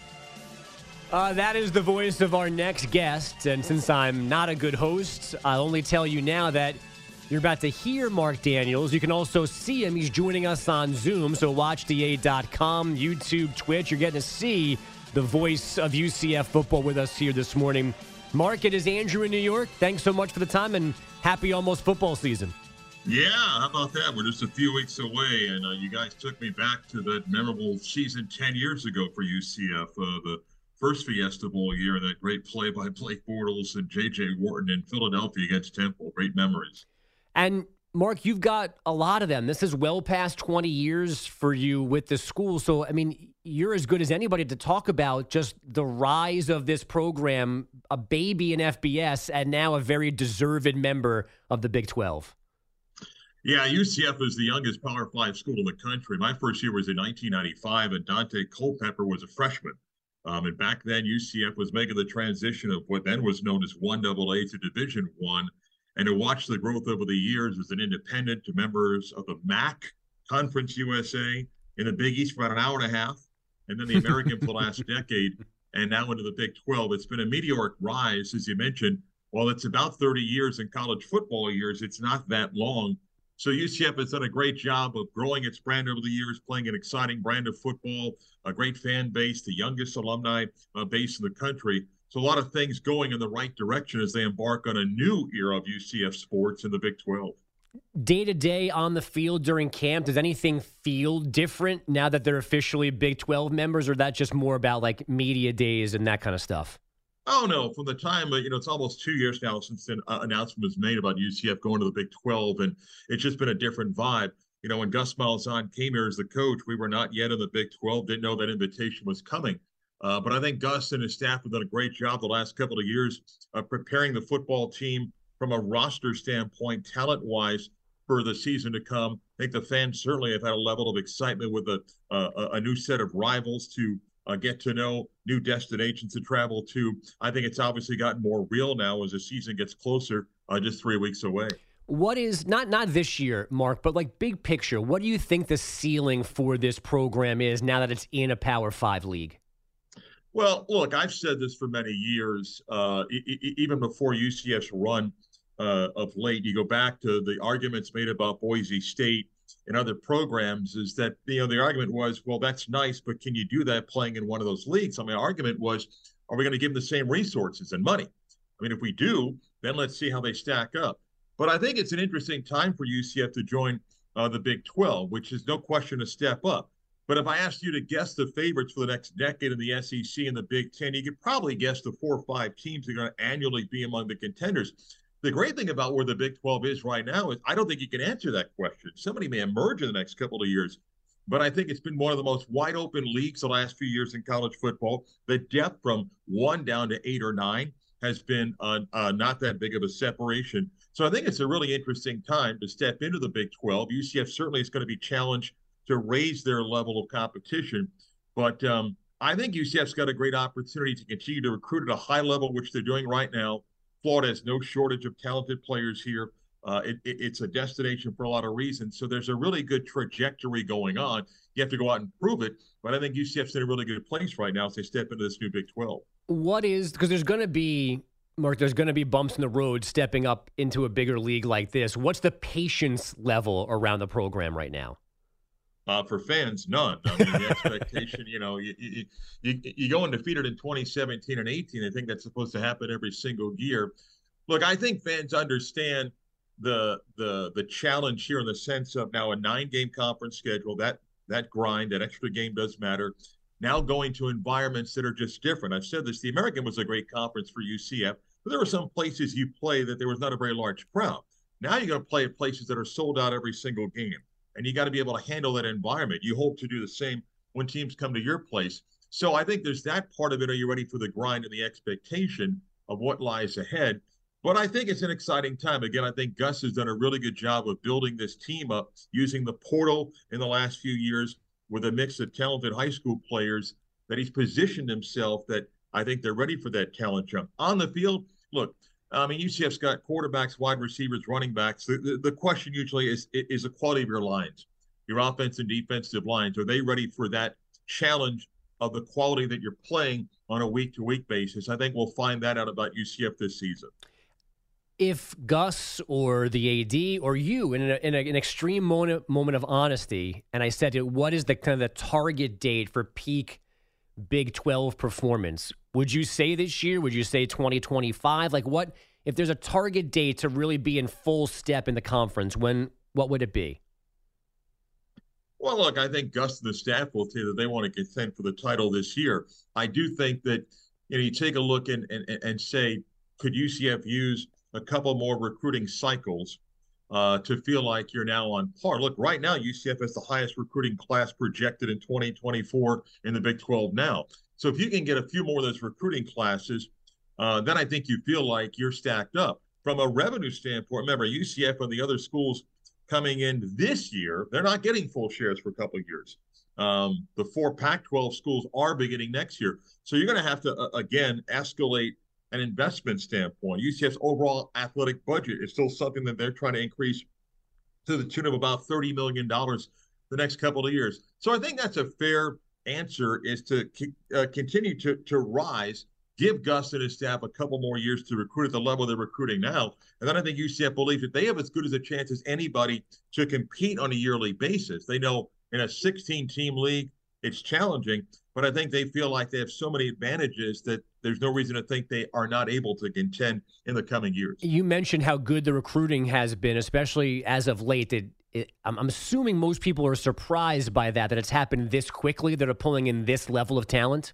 D: Uh, that is the voice of our next guest. And since I'm not a good host, I'll only tell you now that you're about to hear Mark Daniels. You can also see him. He's joining us on Zoom. So watch D A dot com, YouTube, Twitch. You're getting to see the voice of U C F football with us here this morning. Mark, it is Andrew in New York. Thanks so much for the time and happy almost football season.
B: Yeah, how about that? We're just a few weeks away, and uh, you guys took me back to that memorable season ten years ago for U C F, uh, the first Fiesta Bowl year, and that great play by Blake Bortles and J J. Wharton in Philadelphia against Temple. Great memories.
D: And, Mark, you've got a lot of them. This is well past twenty years for you with the school. So, I mean, you're as good as anybody to talk about just the rise of this program, a baby in F B S, and now a very deserved member of the Big twelve.
B: Yeah, U C F is the youngest Power Five school in the country. My first year was in nineteen ninety-five, and Dante Culpepper was a freshman. Um, and back then, U C F was making the transition of what then was known as one double A to Division One. And to watch the growth over the years as an independent to members of the M A C, Conference U S A, in the Big East for about an hour and a half, and then the American for the last decade, and now into the Big twelve. It's been a meteoric rise, as you mentioned. While it's about thirty years in college football years, it's not that long. So U C F has done a great job of growing its brand over the years, playing an exciting brand of football, a great fan base, the youngest alumni uh, base in the country. So a lot of things going in the right direction as they embark on a new era of U C F sports in the Big twelve.
D: Day to day on the field during camp, does anything feel different now that they're officially Big twelve members, or that just more about like media days and that kind of stuff?
B: Oh, no. From the time, uh, you know, it's almost two years now since the uh, announcement was made about U C F going to the Big twelve, and it's just been a different vibe. You know, when Gus Malzahn came here as the coach, we were not yet in the Big twelve, didn't know that invitation was coming. Uh, but I think Gus and his staff have done a great job the last couple of years of preparing the football team from a roster standpoint, talent-wise, for the season to come. I think the fans certainly have had a level of excitement with a uh, a new set of rivals to uh, get to know, new destinations to travel to. I think it's obviously gotten more real now as the season gets closer, uh, just three weeks away.
D: What is, not not this year, Mark, but like big picture, what do you think the ceiling for this program is now that it's in a Power Five league?
B: Well, look, I've said this for many years, uh, e- e- even before U C F's run uh, of late. You go back to the arguments made about Boise State and other programs is that, you know, the argument was, well, that's nice, but can you do that playing in one of those leagues? I mean, the argument was, are we going to give them the same resources and money? I mean, if we do, then let's see how they stack up. But I think it's an interesting time for U C F to join uh, the Big twelve, which is no question a step up. But if I asked you to guess the favorites for the next decade in the S E C and the Big Ten, you could probably guess the four or five teams that are going to annually be among the contenders. The great thing about where the Big twelve is right now is I don't think you can answer that question. Somebody may emerge in the next couple of years, but I think it's been one of the most wide open leagues the last few years in college football. The depth from one down to eight or nine has been uh, uh, not that big of a separation. So I think it's a really interesting time to step into the Big twelve. U C F certainly is going to be challenged to raise their level of competition. But um, I think U C F's got a great opportunity to continue to recruit at a high level, which they're doing right now. Florida has no shortage of talented players here. Uh, it, it, it's a destination for a lot of reasons. So there's a really good trajectory going on. You have to go out and prove it. But I think U C F's in a really good place right now as they step into this new Big twelve.
D: What is, because there's going to be, Mark, there's going to be bumps in the road stepping up into a bigger league like this. What's the patience level around the program right now?
B: Uh, for fans, none. I mean, the expectation, you know, you, you, you, you go undefeated in twenty seventeen and eighteen. I think that's supposed to happen every single year. Look, I think fans understand the the the challenge here in the sense of now a nine-game conference schedule, that that grind, that extra game does matter. Now going to environments that are just different. I've said this, the American was a great conference for U C F, but there were some places you play that there was not a very large crowd. Now you're going to play at places that are sold out every single game, and you got to be able to handle that environment. You hope to do the same when teams come to your place. So I think there's that part of it. Are you ready for the grind and the expectation of what lies ahead? But I think it's an exciting time. Again, I think Gus has done a really good job of building this team up using the portal in the last few years with a mix of talented high school players that he's positioned himself that I think they're ready for that talent jump. On the field, look, I mean, U C F's got quarterbacks, wide receivers, running backs. The, the, the question usually is, is the quality of your lines, your offense and defensive lines. Are they ready for that challenge of the quality that you're playing on a week-to-week basis? I think we'll find that out about U C F this season.
D: If Gus or the A D or you, in, a, in a, an extreme moment, moment of honesty, and I said, what is the kind of the target date for peak Big twelve performance? Would you say this year? Would you say twenty twenty-five? Like what, if there's a target date to really be in full step in the conference, when, what would it be?
B: Well, look, I think Gus and the staff will tell you that they want to contend for the title this year. I do think that, you know, you take a look and, and, and say, could U C F use a couple more recruiting cycles uh, to feel like you're now on par? Look, right now, U C F has the highest recruiting class projected in twenty twenty-four in the Big twelve now. So if you can get a few more of those recruiting classes, uh, then I think you feel like you're stacked up. From a revenue standpoint, remember, U C F and the other schools coming in this year, they're not getting full shares for a couple of years. Um, the four Pac twelve schools are beginning next year. So you're going to have to, uh, again, escalate an investment standpoint. U C F's overall athletic budget is still something that they're trying to increase to the tune of about thirty million dollars the next couple of years. So I think that's a fair answer, is to uh, continue to, to rise, give Gus and his staff a couple more years to recruit at the level they're recruiting now. And then I think U C F believes that they have as good as a chance as anybody to compete on a yearly basis. They know in a sixteen-team league, it's challenging, but I think they feel like they have so many advantages that there's no reason to think they are not able to contend in the coming years.
D: You mentioned how good the recruiting has been, especially as of late. It, it, I'm, I'm assuming most people are surprised by that, that it's happened this quickly, that are pulling in this level of talent.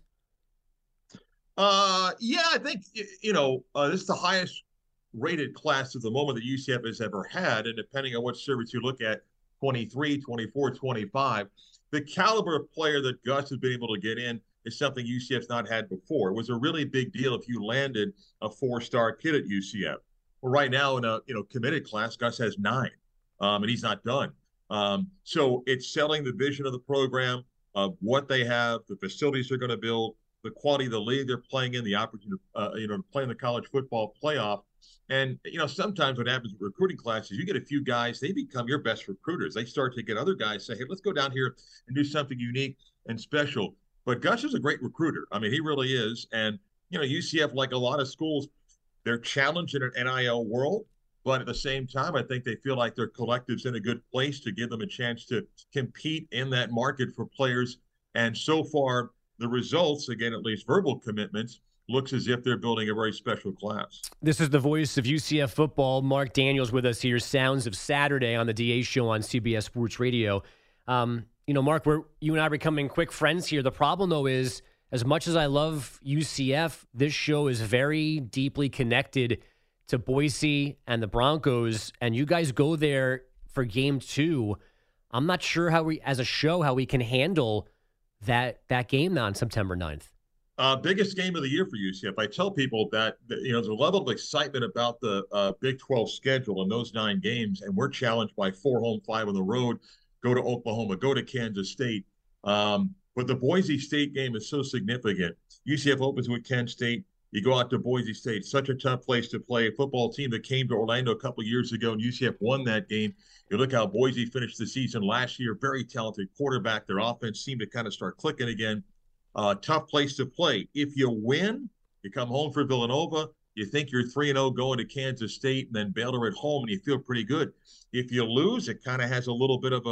B: Uh, yeah, I think, you know, uh, this is the highest rated class at the moment that U C F has ever had. And depending on what service you look at, twenty-three, twenty-four, twenty-five, the caliber of player that Gus has been able to get in is something U C F's not had before. It was a really big deal if you landed a four-star kid at U C F. Well, right now in a you know committed class, Gus has nine, um, and he's not done. Um, so it's selling the vision of the program, of what they have, the facilities they're going to build, the quality of the league they're playing in, the opportunity uh, you know to play in the college football playoff. And, you know, sometimes what happens with recruiting classes, you get a few guys, they become your best recruiters. They start to get other guys say, hey, let's go down here and do something unique and special. But Gus is a great recruiter. I mean, he really is. And, you know, U C F, like a lot of schools, they're challenged in an N I L world. But at the same time, I think they feel like their collective's in a good place to give them a chance to compete in that market for players. And so far, the results, again, at least verbal commitments, looks as if they're building a very special class.
D: This is the voice of U C F football. Mark Daniels with us here. Sounds of Saturday on the D A Show on C B S Sports Radio. Um, you know, Mark, we're you and I are becoming quick friends here. The problem, though, is as much as I love U C F, this show is very deeply connected to Boise and the Broncos, and you guys go there for game two. I'm not sure how we, as a show, how we can handle that that game on September ninth.
B: Uh, biggest game of the year for U C F. I tell people that, that you know, there's a level of excitement about the uh, Big twelve schedule and those nine games, and we're challenged by four home, five on the road, go to Oklahoma, go to Kansas State. Um, but the Boise State game is so significant. U C F opens with Kent State. You go out to Boise State, such a tough place to play. A football team that came to Orlando a couple of years ago, and U C F won that game. You look how Boise finished the season last year, very talented quarterback. Their offense seemed to kind of start clicking again. Uh, tough place to play. If you win, you come home for Villanova, you think you're three and oh going to Kansas State, and then Baylor at home, and you feel pretty good. If you lose, it kind of has a little bit of a,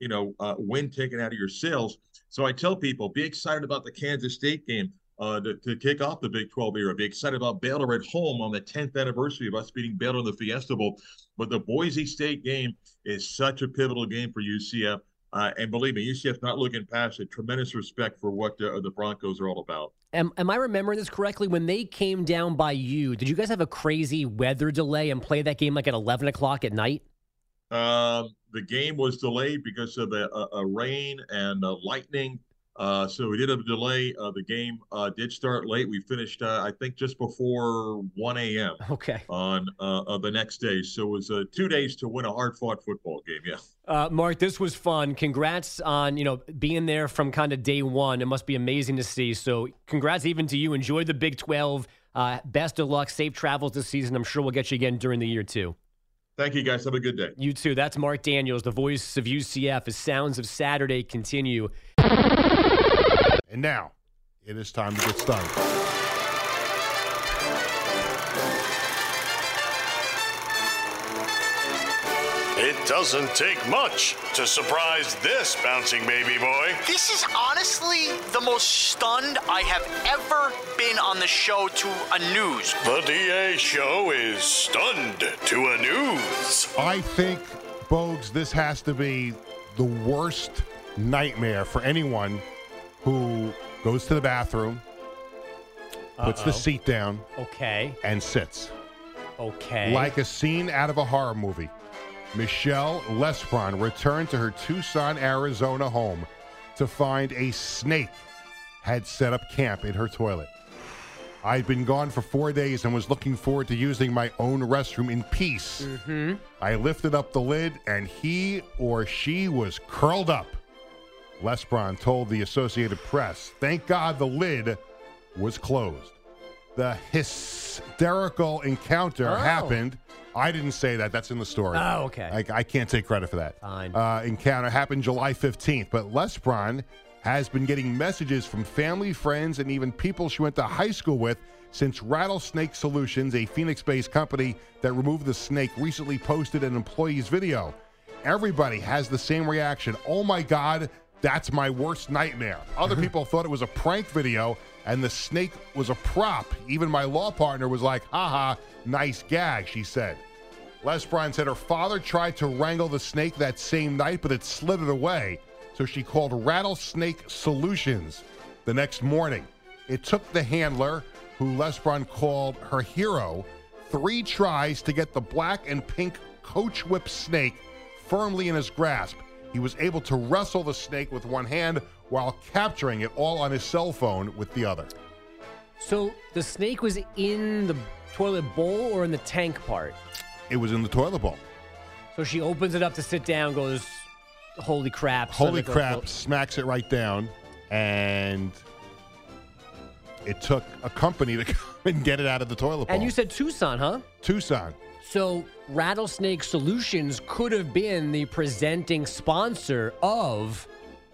B: you know, uh, wind taken out of your sails. So I tell people, be excited about the Kansas State game uh, to, to kick off the Big twelve era. Be excited about Baylor at home on the tenth anniversary of us beating Baylor in the Fiesta Bowl. But the Boise State game is such a pivotal game for U C F. Uh, and believe me, U C F's not looking past it. Tremendous respect for what uh, the Broncos are all about.
D: Am, am I remembering this correctly? When they came down by you, did you guys have a crazy weather delay and play that game like at eleven o'clock at night?
B: Um, the game was delayed because of a, a, a rain and uh, lightning. Uh, so we did have a delay. Uh, the game uh, did start late. We finished, uh, I think, just before one a.m.
D: Okay.
B: on uh, uh, the next day. So it was uh, two days to win a hard-fought football game, yeah.
D: Uh, Mark, this was fun. Congrats on, you know, being there from kind of day one. It must be amazing to see. So congrats even to you. Enjoy the Big twelve. Uh, best of luck. Safe travels this season. I'm sure we'll get you again during the year, too.
B: Thank you, guys. Have a good day.
D: You too. That's Mark Daniels, the voice of U C F, as Sounds of Saturday continue.
E: And now, it is time to get started.
F: It doesn't take much to surprise this bouncing baby boy.
G: This is honestly the most stunned I have ever been on the show to a news.
F: The D A show is stunned to a news.
E: I think, Bogues, this has to be the worst nightmare for anyone who goes to the bathroom, puts
D: Uh-oh.
E: the seat down,
D: Okay.
E: and sits.
D: Okay.
E: Like a scene out of a horror movie. Michelle Lesbron returned to her Tucson, Arizona home to find a snake had set up camp in her toilet. I'd been gone for four days and was looking forward to using my own restroom in peace.
D: Mm-hmm.
E: I lifted up the lid, and he or she was curled up. Lesbron told the Associated Press, thank God the lid was closed. The hysterical encounter
D: Oh.
E: happened. I didn't say that. That's in the story.
D: Oh, okay.
E: I, I can't take credit for that.
D: Fine.
E: Uh, encounter happened July fifteenth, but Lesbron has been getting messages from family, friends, and even people she went to high school with since Rattlesnake Solutions, a Phoenix-based company that removed the snake, recently posted an employee's video. Everybody has the same reaction. Oh, my God, that's my worst nightmare. Other people thought it was a prank video, and the snake was a prop. Even my law partner was like, haha, nice gag, she said. Lesbron said her father tried to wrangle the snake that same night, but it slithered away. So she called Rattlesnake Solutions the next morning. It took the handler, who Lesbron called her hero, three tries to get the black and pink coach whip snake firmly in his grasp. He was able to wrestle the snake with one hand while capturing it all on his cell phone with the other.
D: So the snake was in the toilet bowl or in the tank part?
E: It was in the toilet bowl.
D: So she opens it up to sit down, goes, holy crap.
E: Holy
D: son,
E: crap,
D: go-
E: smacks it right down, and it took a company to come and get it out of the toilet bowl.
D: And you said Tucson, huh?
E: Tucson.
D: So Rattlesnake Solutions could have been the presenting sponsor of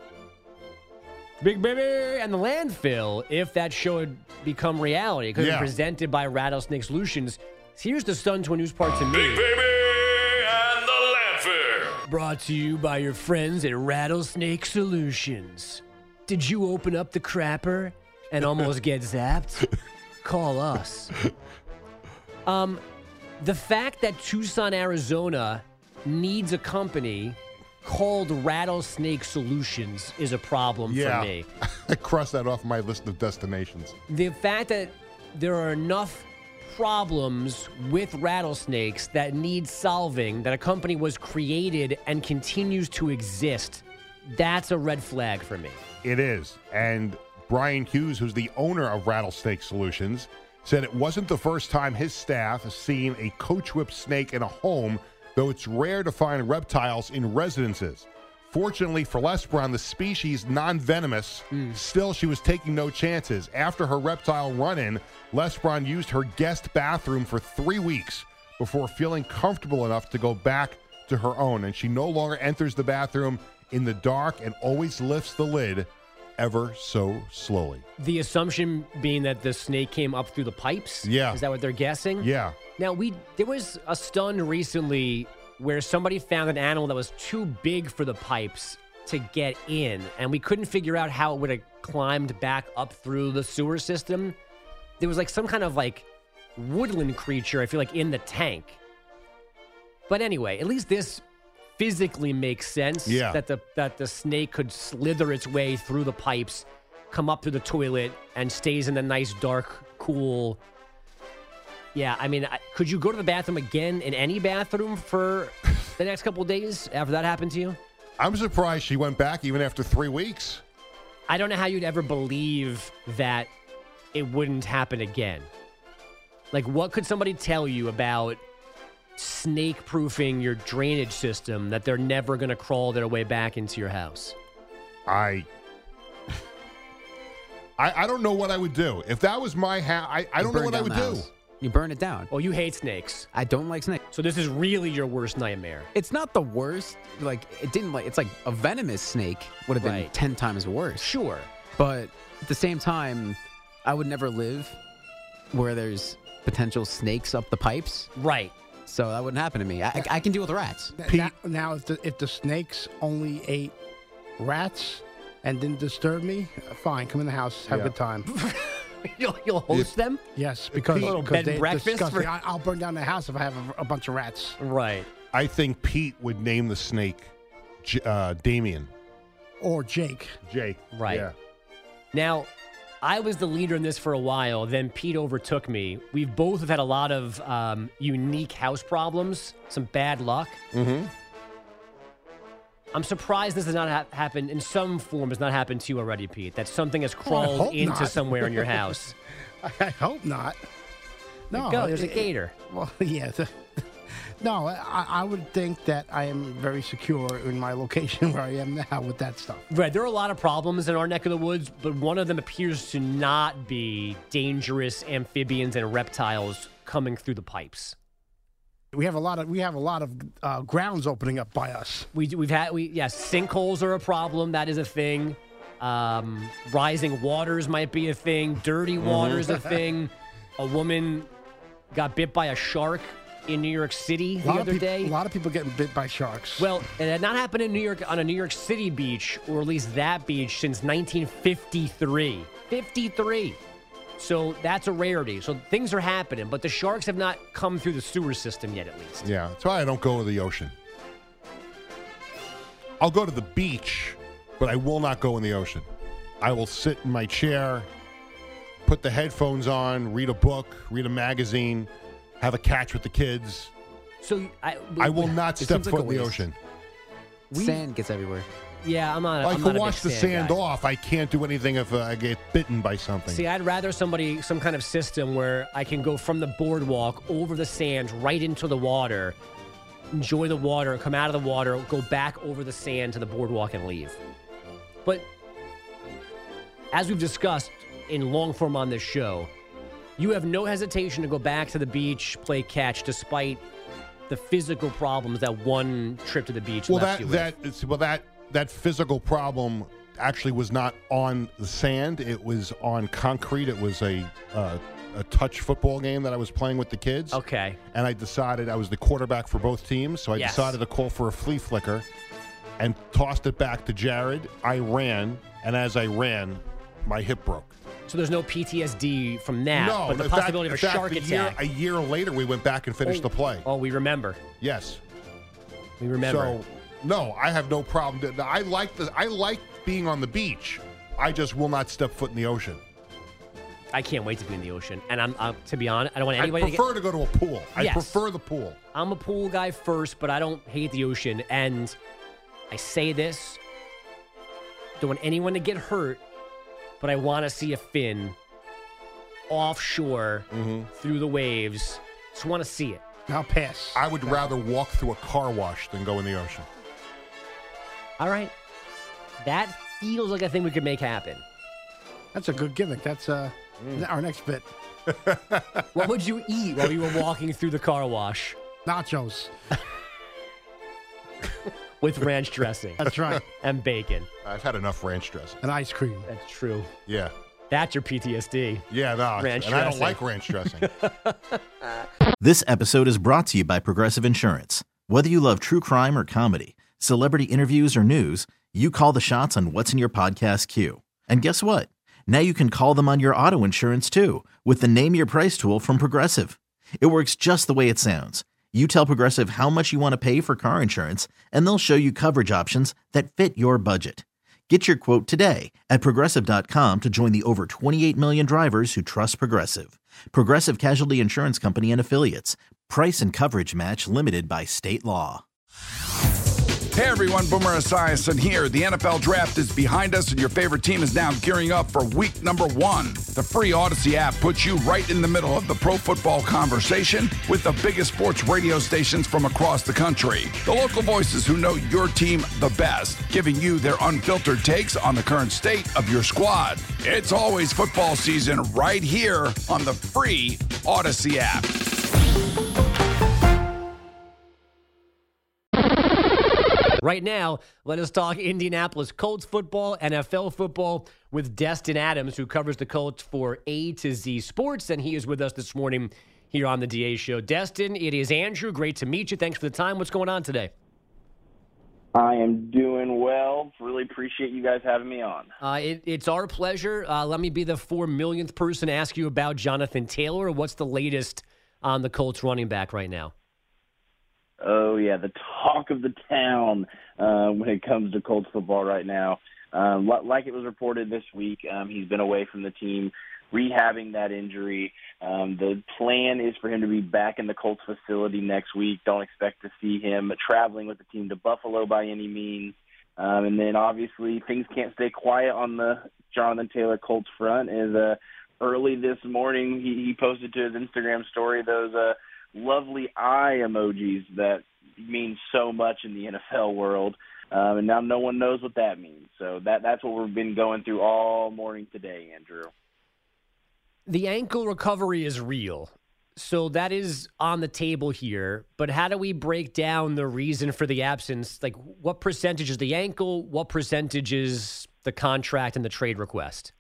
D: Big Baby and the Landfill if that show had become reality. It could have
E: Yeah.
D: been presented by Rattlesnake Solutions. Here's the Stun to a News part to me.
F: Big Baby and the Landfair.
D: Brought to you by your friends at Rattlesnake Solutions. Did you open up the crapper and almost get zapped? Call us. Um, the fact that Tucson, Arizona needs a company called Rattlesnake Solutions is a problem
E: Yeah.
D: for me.
E: I crossed that off my list of destinations.
D: The fact that there are enough problems with rattlesnakes that need solving, that a company was created and continues to exist, that's a red flag for me.
E: It is. And Brian Hughes, who's the owner of Rattlesnake Solutions, said it wasn't the first time his staff has seen a coach whip snake in a home, though it's rare to find reptiles in residences. Fortunately for Lesbron, the species non-venomous. Still, she was taking no chances. After her reptile run-in, Lesbron used her guest bathroom for three weeks before feeling comfortable enough to go back to her own. And she no longer enters the bathroom in the dark and always lifts the lid ever so slowly.
D: The assumption being that the snake came up through the pipes?
E: Yeah.
D: Is that what they're guessing?
E: Yeah.
D: Now, we there was a stun recently where somebody found an animal that was too big for the pipes to get in, and we couldn't figure out how it would have climbed back up through the sewer system. There was like some kind of like woodland creature, I feel like, in the tank. But anyway, at least this physically makes sense.
E: Yeah.
D: That the that the snake could slither its way through the pipes, come up to the toilet, and stays in the nice, dark, cool. Yeah, I mean, I- could you go to the bathroom again in any bathroom for the next couple of days after that happened to you?
E: I'm surprised she went back even after three weeks.
D: I don't know how you'd ever believe that it wouldn't happen again. Like, what could somebody tell you about snake-proofing your drainage system that they're never going to crawl their way back into your house?
E: I, I I don't know what I would do. If that was my house, I, I
C: You
E: don't know
C: burn
E: what I
C: down
E: would
C: the
E: do.
C: house. You burn it down.
D: Oh, you hate snakes.
C: I don't like snakes.
D: So this is really your worst nightmare.
C: It's not the worst. Like, it didn't like, it's like a venomous snake would have been
D: Right.
C: ten times worse.
D: Sure.
C: But at the same time, I would never live where there's potential snakes up the pipes.
D: Right.
C: So that wouldn't happen to me. I, I, I can deal with rats.
K: Now, now, if the if the snakes only ate rats and didn't disturb me, uh, fine, come in the house, have
E: Yeah.
K: a good time.
D: you'll, you'll host
E: If-
D: them?
K: Yes, because
D: A little
K: because
D: bed and
K: they
D: breakfast
K: disgust me.
D: for-
K: I, I'll burn down the house if I have a, a bunch of rats.
D: Right.
E: I think Pete would name the snake J- uh, Damien.
K: Or Jake.
E: Jake.
D: Right.
E: Yeah.
D: Now, I was the leader in this for a while. Then Pete overtook me. We've both have had a lot of um, unique house problems, some bad luck.
E: Mm-hmm.
D: I'm surprised this has not ha- happened in some form. Has not happened to you already, Pete. That something has crawled
K: hope
D: into
K: not.
D: somewhere in your house.
K: I hope not. No,
D: Go, there's a
K: it-
D: gator.
K: Well, yeah. the- no, I, I would think that I am very secure in my location where I am now with that stuff.
D: Right, there are a lot of problems in our neck of the woods, but one of them appears to not be dangerous amphibians and reptiles coming through the pipes.
K: We have a lot of we have a lot of uh, grounds opening up by us.
D: We we've had we yes, sinkholes are a problem. That is a thing. Um, rising waters might be a thing. Dirty water is a thing. A woman got bit by a shark in New York City
K: A
D: the
K: lot of
D: other
K: peop-
D: day.
K: A lot of people getting bit by sharks.
D: Well, it had not happened in New York on a New York City beach, or at least that beach, since nineteen fifty-three. fifty-three. So that's a rarity. So things are happening, but the sharks have not come through the sewer system yet, at least.
E: Yeah, that's why I don't go to the ocean. I'll go to the beach, but I will not go in the ocean. I will sit in my chair, put the headphones on, read a book, read a magazine, have a catch with the kids.
D: So I,
E: I will not
C: It
E: step
C: seems like
E: foot
C: a
E: in the
C: waste.
E: ocean.
C: Sand gets everywhere.
D: Yeah, I'm not.
E: I
D: I'm
E: can
D: not a big
E: wash the
D: sand
E: sand
D: guy.
E: off. I can't do anything if uh, I get bitten by something.
D: See, I'd rather somebody, some kind of system where I can go from the boardwalk over the sand right into the water, enjoy the water, come out of the water, go back over the sand to the boardwalk and leave. But as we've discussed in long form on this show, you have no hesitation to go back to the beach, play catch, despite the physical problems that one trip to the beach
E: well,
D: left
E: that
D: you
E: that
D: with.
E: it's, well that that physical problem actually was not on the sand. It was on concrete. It was a uh, a touch football game that I was playing with the kids.
D: Okay.
E: And I decided I was the quarterback for both teams, so I
D: Yes.
E: decided to call for a flea flicker and tossed it back to Jared. I ran, and as I ran, my hip broke.
D: So there's no P T S D from that,
E: no,
D: but the
E: in fact-
D: possibility
E: in
D: of a
E: fact,
D: shark
E: a year,
D: attack.
E: a year later, we went back and finished
D: Oh.
E: the play.
D: Oh, we remember.
E: Yes.
D: We remember.
E: So, no, I have no problem. I like the. I like being on the beach. I just will not step foot in the ocean.
D: I can't wait to be in the ocean. And I'm, uh, to be honest, I don't want
E: I
D: anybody
E: prefer
D: to,
E: to go to a pool. I
D: Yes.
E: prefer the pool.
D: I'm a pool guy first, but I don't hate the ocean. And I say this, don't want anyone to get hurt, but I want to see a fin offshore through the waves. Just want to see it.
K: I'll pass.
E: I would rather walk through a car wash than go in the ocean.
D: All right. That feels like a thing we could make happen.
K: That's a good gimmick. That's uh, our next bit.
D: What would you eat while you were walking through the car wash?
K: Nachos.
D: With ranch dressing.
K: That's right.
D: And bacon.
E: I've had enough ranch dressing.
K: And ice cream.
D: That's true.
E: Yeah.
D: That's your P T S D.
E: Yeah, no.
D: Ranch
E: and I don't
D: dressing.
E: like ranch dressing.
H: This episode is brought to you by Progressive Insurance. Whether you love true crime or comedy, celebrity interviews or news, you call the shots on what's in your podcast queue. And guess what? Now you can call them on your auto insurance too with the Name Your Price tool from Progressive. It works just the way it sounds. You tell Progressive how much you want to pay for car insurance, and they'll show you coverage options that fit your budget. Get your quote today at Progressive dot com to join the over twenty-eight million drivers who trust Progressive. Progressive Casualty Insurance Company and Affiliates. Price and coverage match limited by state law.
L: Hey everyone, Boomer Esiason here. The N F L Draft is behind us and your favorite team is now gearing up for week number one. The free Odyssey app puts you right in the middle of the pro football conversation with the biggest sports radio stations from across the country. The local voices who know your team the best, giving you their unfiltered takes on the current state of your squad. It's always football season right here on the free Odyssey app.
D: Right now, let us talk Indianapolis Colts football, N F L football with Destin Adams, who covers the Colts for A to Z Sports, and he is with us this morning here on the D A Show. Destin, it is Andrew. Great to meet you. Thanks for the time. What's going on today?
M: I am doing well. Really appreciate you guys having me on.
D: Uh, it, it's our pleasure. Uh, let me be the four millionth person to ask you about Jonathan Taylor. What's the latest on the Colts running back right now?
M: Oh, yeah, the talk of the town uh, when it comes to Colts football right now. Um, like it was reported this week, um, he's been away from the team, rehabbing that injury. Um, the plan is for him to be back in the Colts facility next week. Don't expect to see him traveling with the team to Buffalo by any means. Um, and then, obviously, things can't stay quiet on the Jonathan Taylor Colts front. As uh, early this morning, he, he posted to his Instagram story those uh, – lovely eye emojis that mean so much in the N F L world, um, and now no one knows what that means. So that that's what we've been going through all morning today, Andrew.
D: The ankle recovery is real, so that is on the table here. But how do we break down the reason for the absence? Like, what percentage is the ankle? What percentage is the contract and the trade request?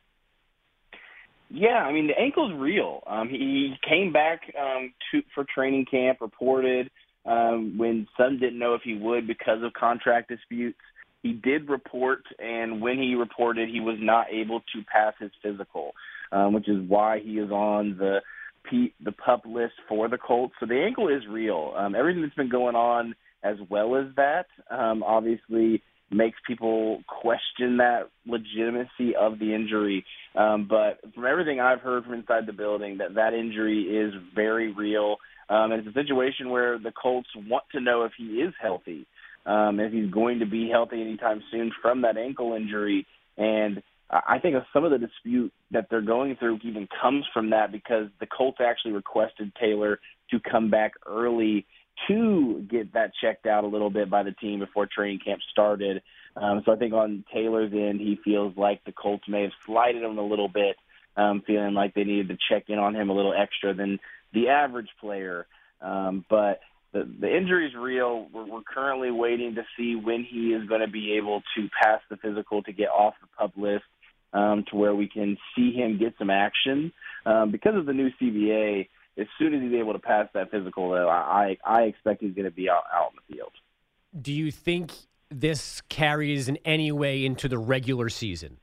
M: Yeah, I mean, the ankle's real. Um, he came back um, to, for training camp, reported um, when some didn't know if he would because of contract disputes. He did report, and when he reported, he was not able to pass his physical, um, which is why he is on the P, the PUP list for the Colts. So the ankle is real. Um, everything that's been going on as well as that, um, obviously, makes people question that legitimacy of the injury. Um, but from everything I've heard from inside the building, that that injury is very real. Um, and it's a situation where the Colts want to know if he is healthy, um, if he's going to be healthy anytime soon from that ankle injury. And I think some of the dispute that they're going through even comes from that, because the Colts actually requested Taylor to come back early to get that checked out a little bit by the team before training camp started. Um, so I think on Taylor's end, he feels like the Colts may have slighted him a little bit, um, feeling like they needed to check in on him a little extra than the average player. Um, but the, the injury is real. We're, we're currently waiting to see when he is going to be able to pass the physical to get off the PUP list, um, to where we can see him get some action. Um, because of the new C B A, as soon as he's able to pass that physical, though, I, I expect he's going to be out, out in the field.
D: Do you think this carries in any way into the regular season?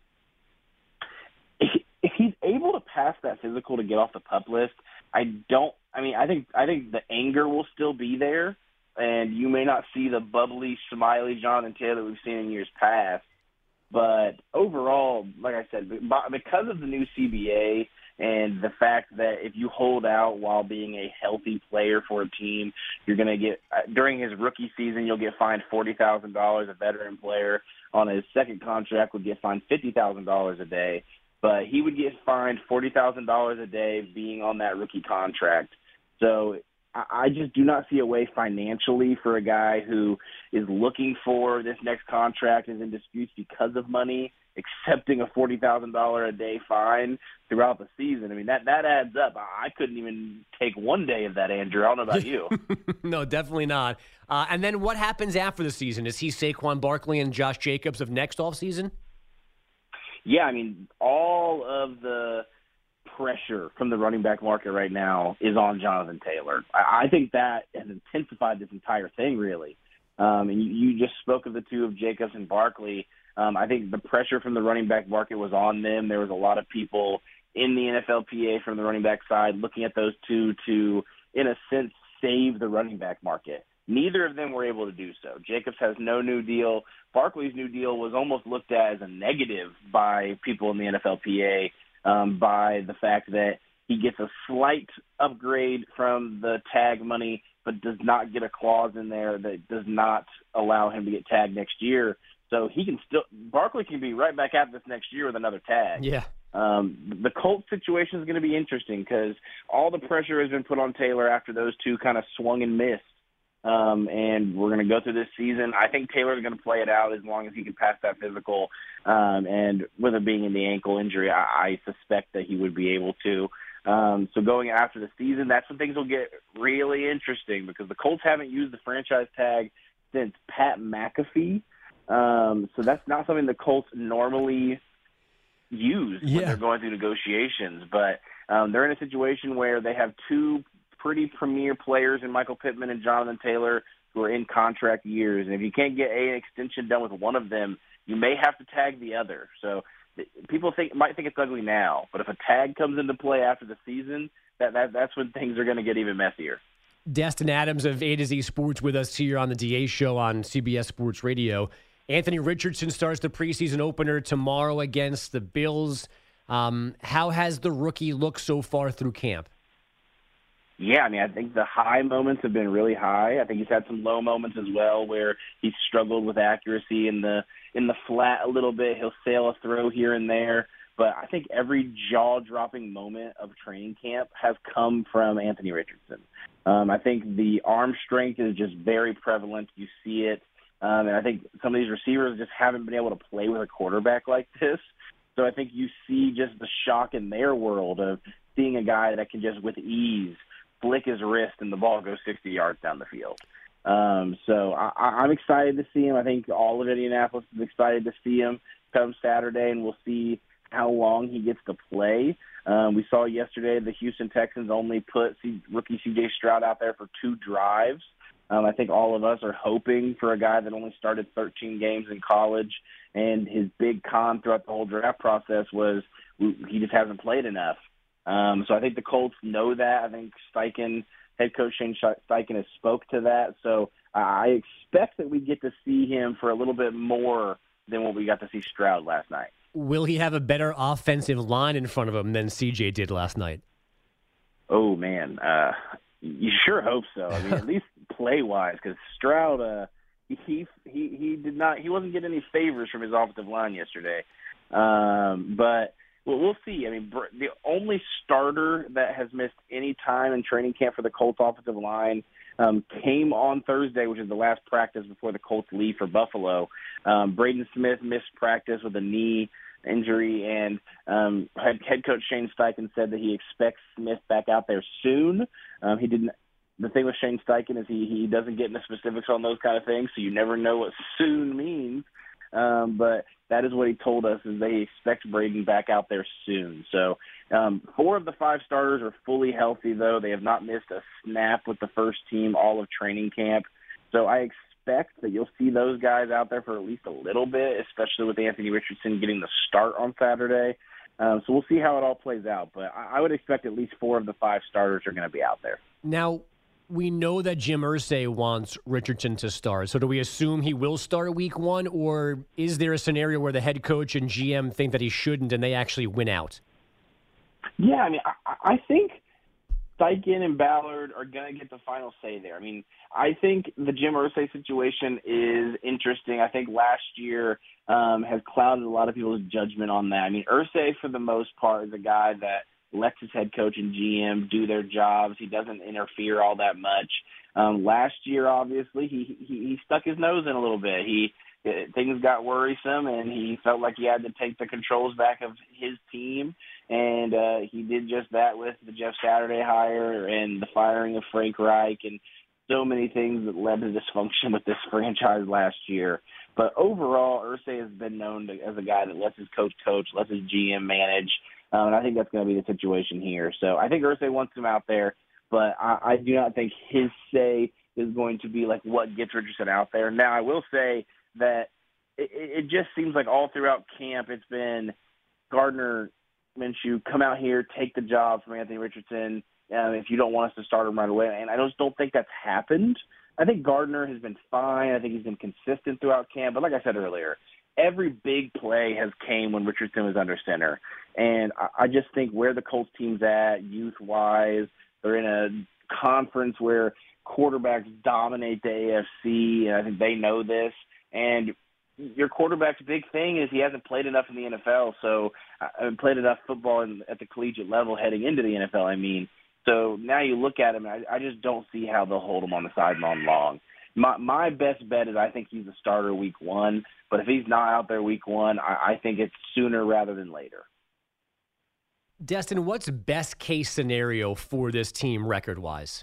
M: If he's able to pass that physical to get off the PUP list, I don't. I mean, I think I think the anger will still be there, and you may not see the bubbly, smiley Jonathan Taylor we've seen in years past. But overall, like I said, because of the new C B A and the fact that if you hold out while being a healthy player for a team, you're going to get – during his rookie season, you'll get fined forty thousand dollars. A veteran player on his second contract would get fined fifty thousand dollars a day. But he would get fined forty thousand dollars a day being on that rookie contract. So I just do not see a way financially for a guy who is looking for this next contract, is in disputes because of money, accepting a forty thousand dollars a day fine throughout the season. I mean, that, that adds up. I couldn't even take one day of that, Andrew. I don't know about you.
D: No, definitely not. Uh, and then what happens after the season? Is he Saquon Barkley and Josh Jacobs of next offseason?
M: Yeah, I mean, all of the pressure from the running back market right now is on Jonathan Taylor. I, I think that has intensified this entire thing, really. Um, and you, you just spoke of the two of Jacobs and Barkley. Um, I think the pressure from the running back market was on them. There was a lot of people in the N F L P A from the running back side looking at those two to, in a sense, save the running back market. Neither of them were able to do so. Jacobs has no new deal. Barkley's new deal was almost looked at as a negative by people in the N F L P A um, by the fact that he gets a slight upgrade from the tag money, but does not get a clause in there that does not allow him to get tagged next year. So he can still – Barkley can be right back at this next year with another tag.
D: Yeah.
M: Um, the Colts situation is going to be interesting because all the pressure has been put on Taylor after those two kind of swung and missed. Um, and we're going to go through this season. I think Taylor's going to play it out as long as he can pass that physical. Um, and with it being in the ankle injury, I, I suspect that he would be able to. Um, so going after the season, that's when things will get really interesting because the Colts haven't used the franchise tag since Pat McAfee. Um, so that's not something the Colts normally use
D: yeah.
M: when they're going through negotiations. But um, they're in a situation where they have two pretty premier players in Michael Pittman and Jonathan Taylor who are in contract years. And if you can't get a, an extension done with one of them, you may have to tag the other. So th- people think might think it's ugly now, but if a tag comes into play after the season, that, that that's when things are going to get even messier.
D: Destin Adams of A to Z Sports with us here on the D A Show on C B S Sports Radio. Anthony Richardson starts the preseason opener tomorrow against the Bills. Um, how has the rookie looked so far through camp?
M: Yeah, I mean, I think the high moments have been really high. I think he's had some low moments as well where he's struggled with accuracy in the in the flat a little bit. He'll sail a throw here and there. But I think every jaw-dropping moment of training camp has come from Anthony Richardson. Um, I think the arm strength is just very prevalent. You see it. Um, and I think some of these receivers just haven't been able to play with a quarterback like this. So I think you see just the shock in their world of seeing a guy that can just with ease flick his wrist and the ball goes sixty yards down the field. Um, so I, I'm excited to see him. I think all of Indianapolis is excited to see him come Saturday, and we'll see how long he gets to play. Um, we saw yesterday the Houston Texans only put C- rookie C J Stroud out there for two drives. Um, I think all of us are hoping for a guy that only started thirteen games in college, and his big con throughout the whole draft process was he just hasn't played enough. Um, so I think the Colts know that. I think Steichen, head coach Shane Steichen has spoke to that. So I expect that we get to see him for a little bit more than what we got to see Stroud last night.
D: Will he have a better offensive line in front of him than C J did last night?
M: Oh, man. Uh, you sure hope so. I mean, at least play-wise, because Stroud, uh, he, he he did not, he wasn't getting any favors from his offensive line yesterday. Um, but well, we'll see. I mean, the only starter that has missed any time in training camp for the Colts offensive line um, came on Thursday, which is the last practice before the Colts leave for Buffalo. Um, Braden Smith missed practice with a knee injury, and um, head, head coach Shane Steichen said that he expects Smith back out there soon. Um, he didn't. The thing with Shane Steichen is he he doesn't get into specifics on those kind of things, so you never know what soon means. Um, but that is what he told us, is they expect Braden back out there soon. So um, four of the five starters are fully healthy, though. They have not missed a snap with the first team all of training camp. So I expect that you'll see those guys out there for at least a little bit, especially with Anthony Richardson getting the start on Saturday. Um, so we'll see how it all plays out. But I, I would expect at least four of the five starters are going to be out there.
D: Now, we know that Jim Irsay wants Richardson to start. So do we assume he will start week one, or is there a scenario where the head coach and G M think that he shouldn't and they actually win out?
M: Yeah, I mean, I, I think Steichen and Ballard are going to get the final say there. I mean, I think the Jim Irsay situation is interesting. I think last year um, has clouded a lot of people's judgment on that. I mean, Irsay, for the most part, is a guy that lets his head coach and G M do their jobs. He doesn't interfere all that much. Um, last year, obviously, he, he he stuck his nose in a little bit. He it, things got worrisome, and he felt like he had to take the controls back of his team, and uh, he did just that with the Jeff Saturday hire and the firing of Frank Reich and so many things that led to dysfunction with this franchise last year. But overall, Irsay has been known to, as a guy that lets his coach coach, lets his G M manage. Um, and I think that's going to be the situation here. So I think Irsay wants him out there, but I, I do not think his say is going to be like what gets Richardson out there. Now, I will say that it, it just seems like all throughout camp it's been Gardner Minshew, come out here, take the job from Anthony Richardson um, if you don't want us to start him right away. And I just don't think that's happened. I think Gardner has been fine. I think he's been consistent throughout camp. But like I said earlier, every big play has came when Richardson was under center. And I, I just think where the Colts team's at, youth-wise, they're in a conference where quarterbacks dominate the A F C, and I think they know this. And your quarterback's big thing is he hasn't played enough in the N F L, so uh, played enough football in, at the collegiate level heading into the N F L, I mean. So now you look at him, and I, I just don't see how they'll hold him on the sideline long. My, my best bet is I think he's a starter week one, but if he's not out there week one, I, I think it's sooner rather than later.
D: Destin, what's best case scenario for this team record-wise?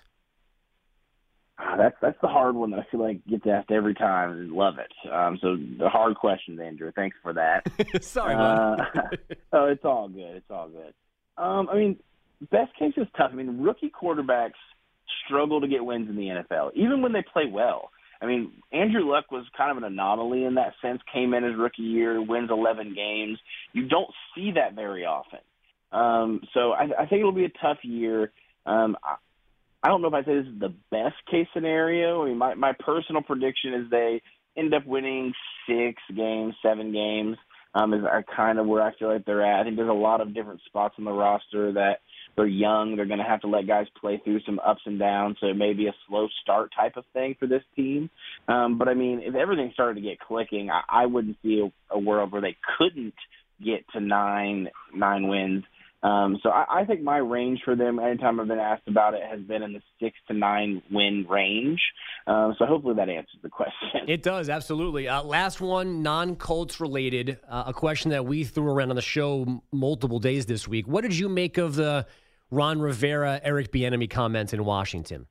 M: That's that's the hard one that I feel like gets asked every time, and love it. Um, so the hard questions, Andrew. Thanks for that.
D: Sorry,
M: uh, oh, it's all good. It's all good. Um, I mean, best case is tough. I mean, rookie quarterbacks struggle to get wins in the N F L, even when they play well. I mean, Andrew Luck was kind of an anomaly in that sense. Came in his rookie year, wins eleven games. You don't see that very often. Um, so I, I think it'll be a tough year. Um, I, I don't know if I'd say this is the best case scenario. I mean, my, my personal prediction is they end up winning six games, seven games, um, is kind of where I feel like they're at. I think there's a lot of different spots on the roster that they're young. They're going to have to let guys play through some ups and downs, so it may be a slow start type of thing for this team. Um, but, I mean, if everything started to get clicking, I, I wouldn't see a, a world where they couldn't get to nine nine wins. Um, so I, I think my range for them, anytime I've been asked about it, has been in the six to nine win range. Um, so hopefully that answers the question.
D: It does, absolutely. Uh, last one, non-Colts related, uh, a question that we threw around on the show m- multiple days this week. What did you make of the Ron Rivera, Eric Bieniemy comments in Washington?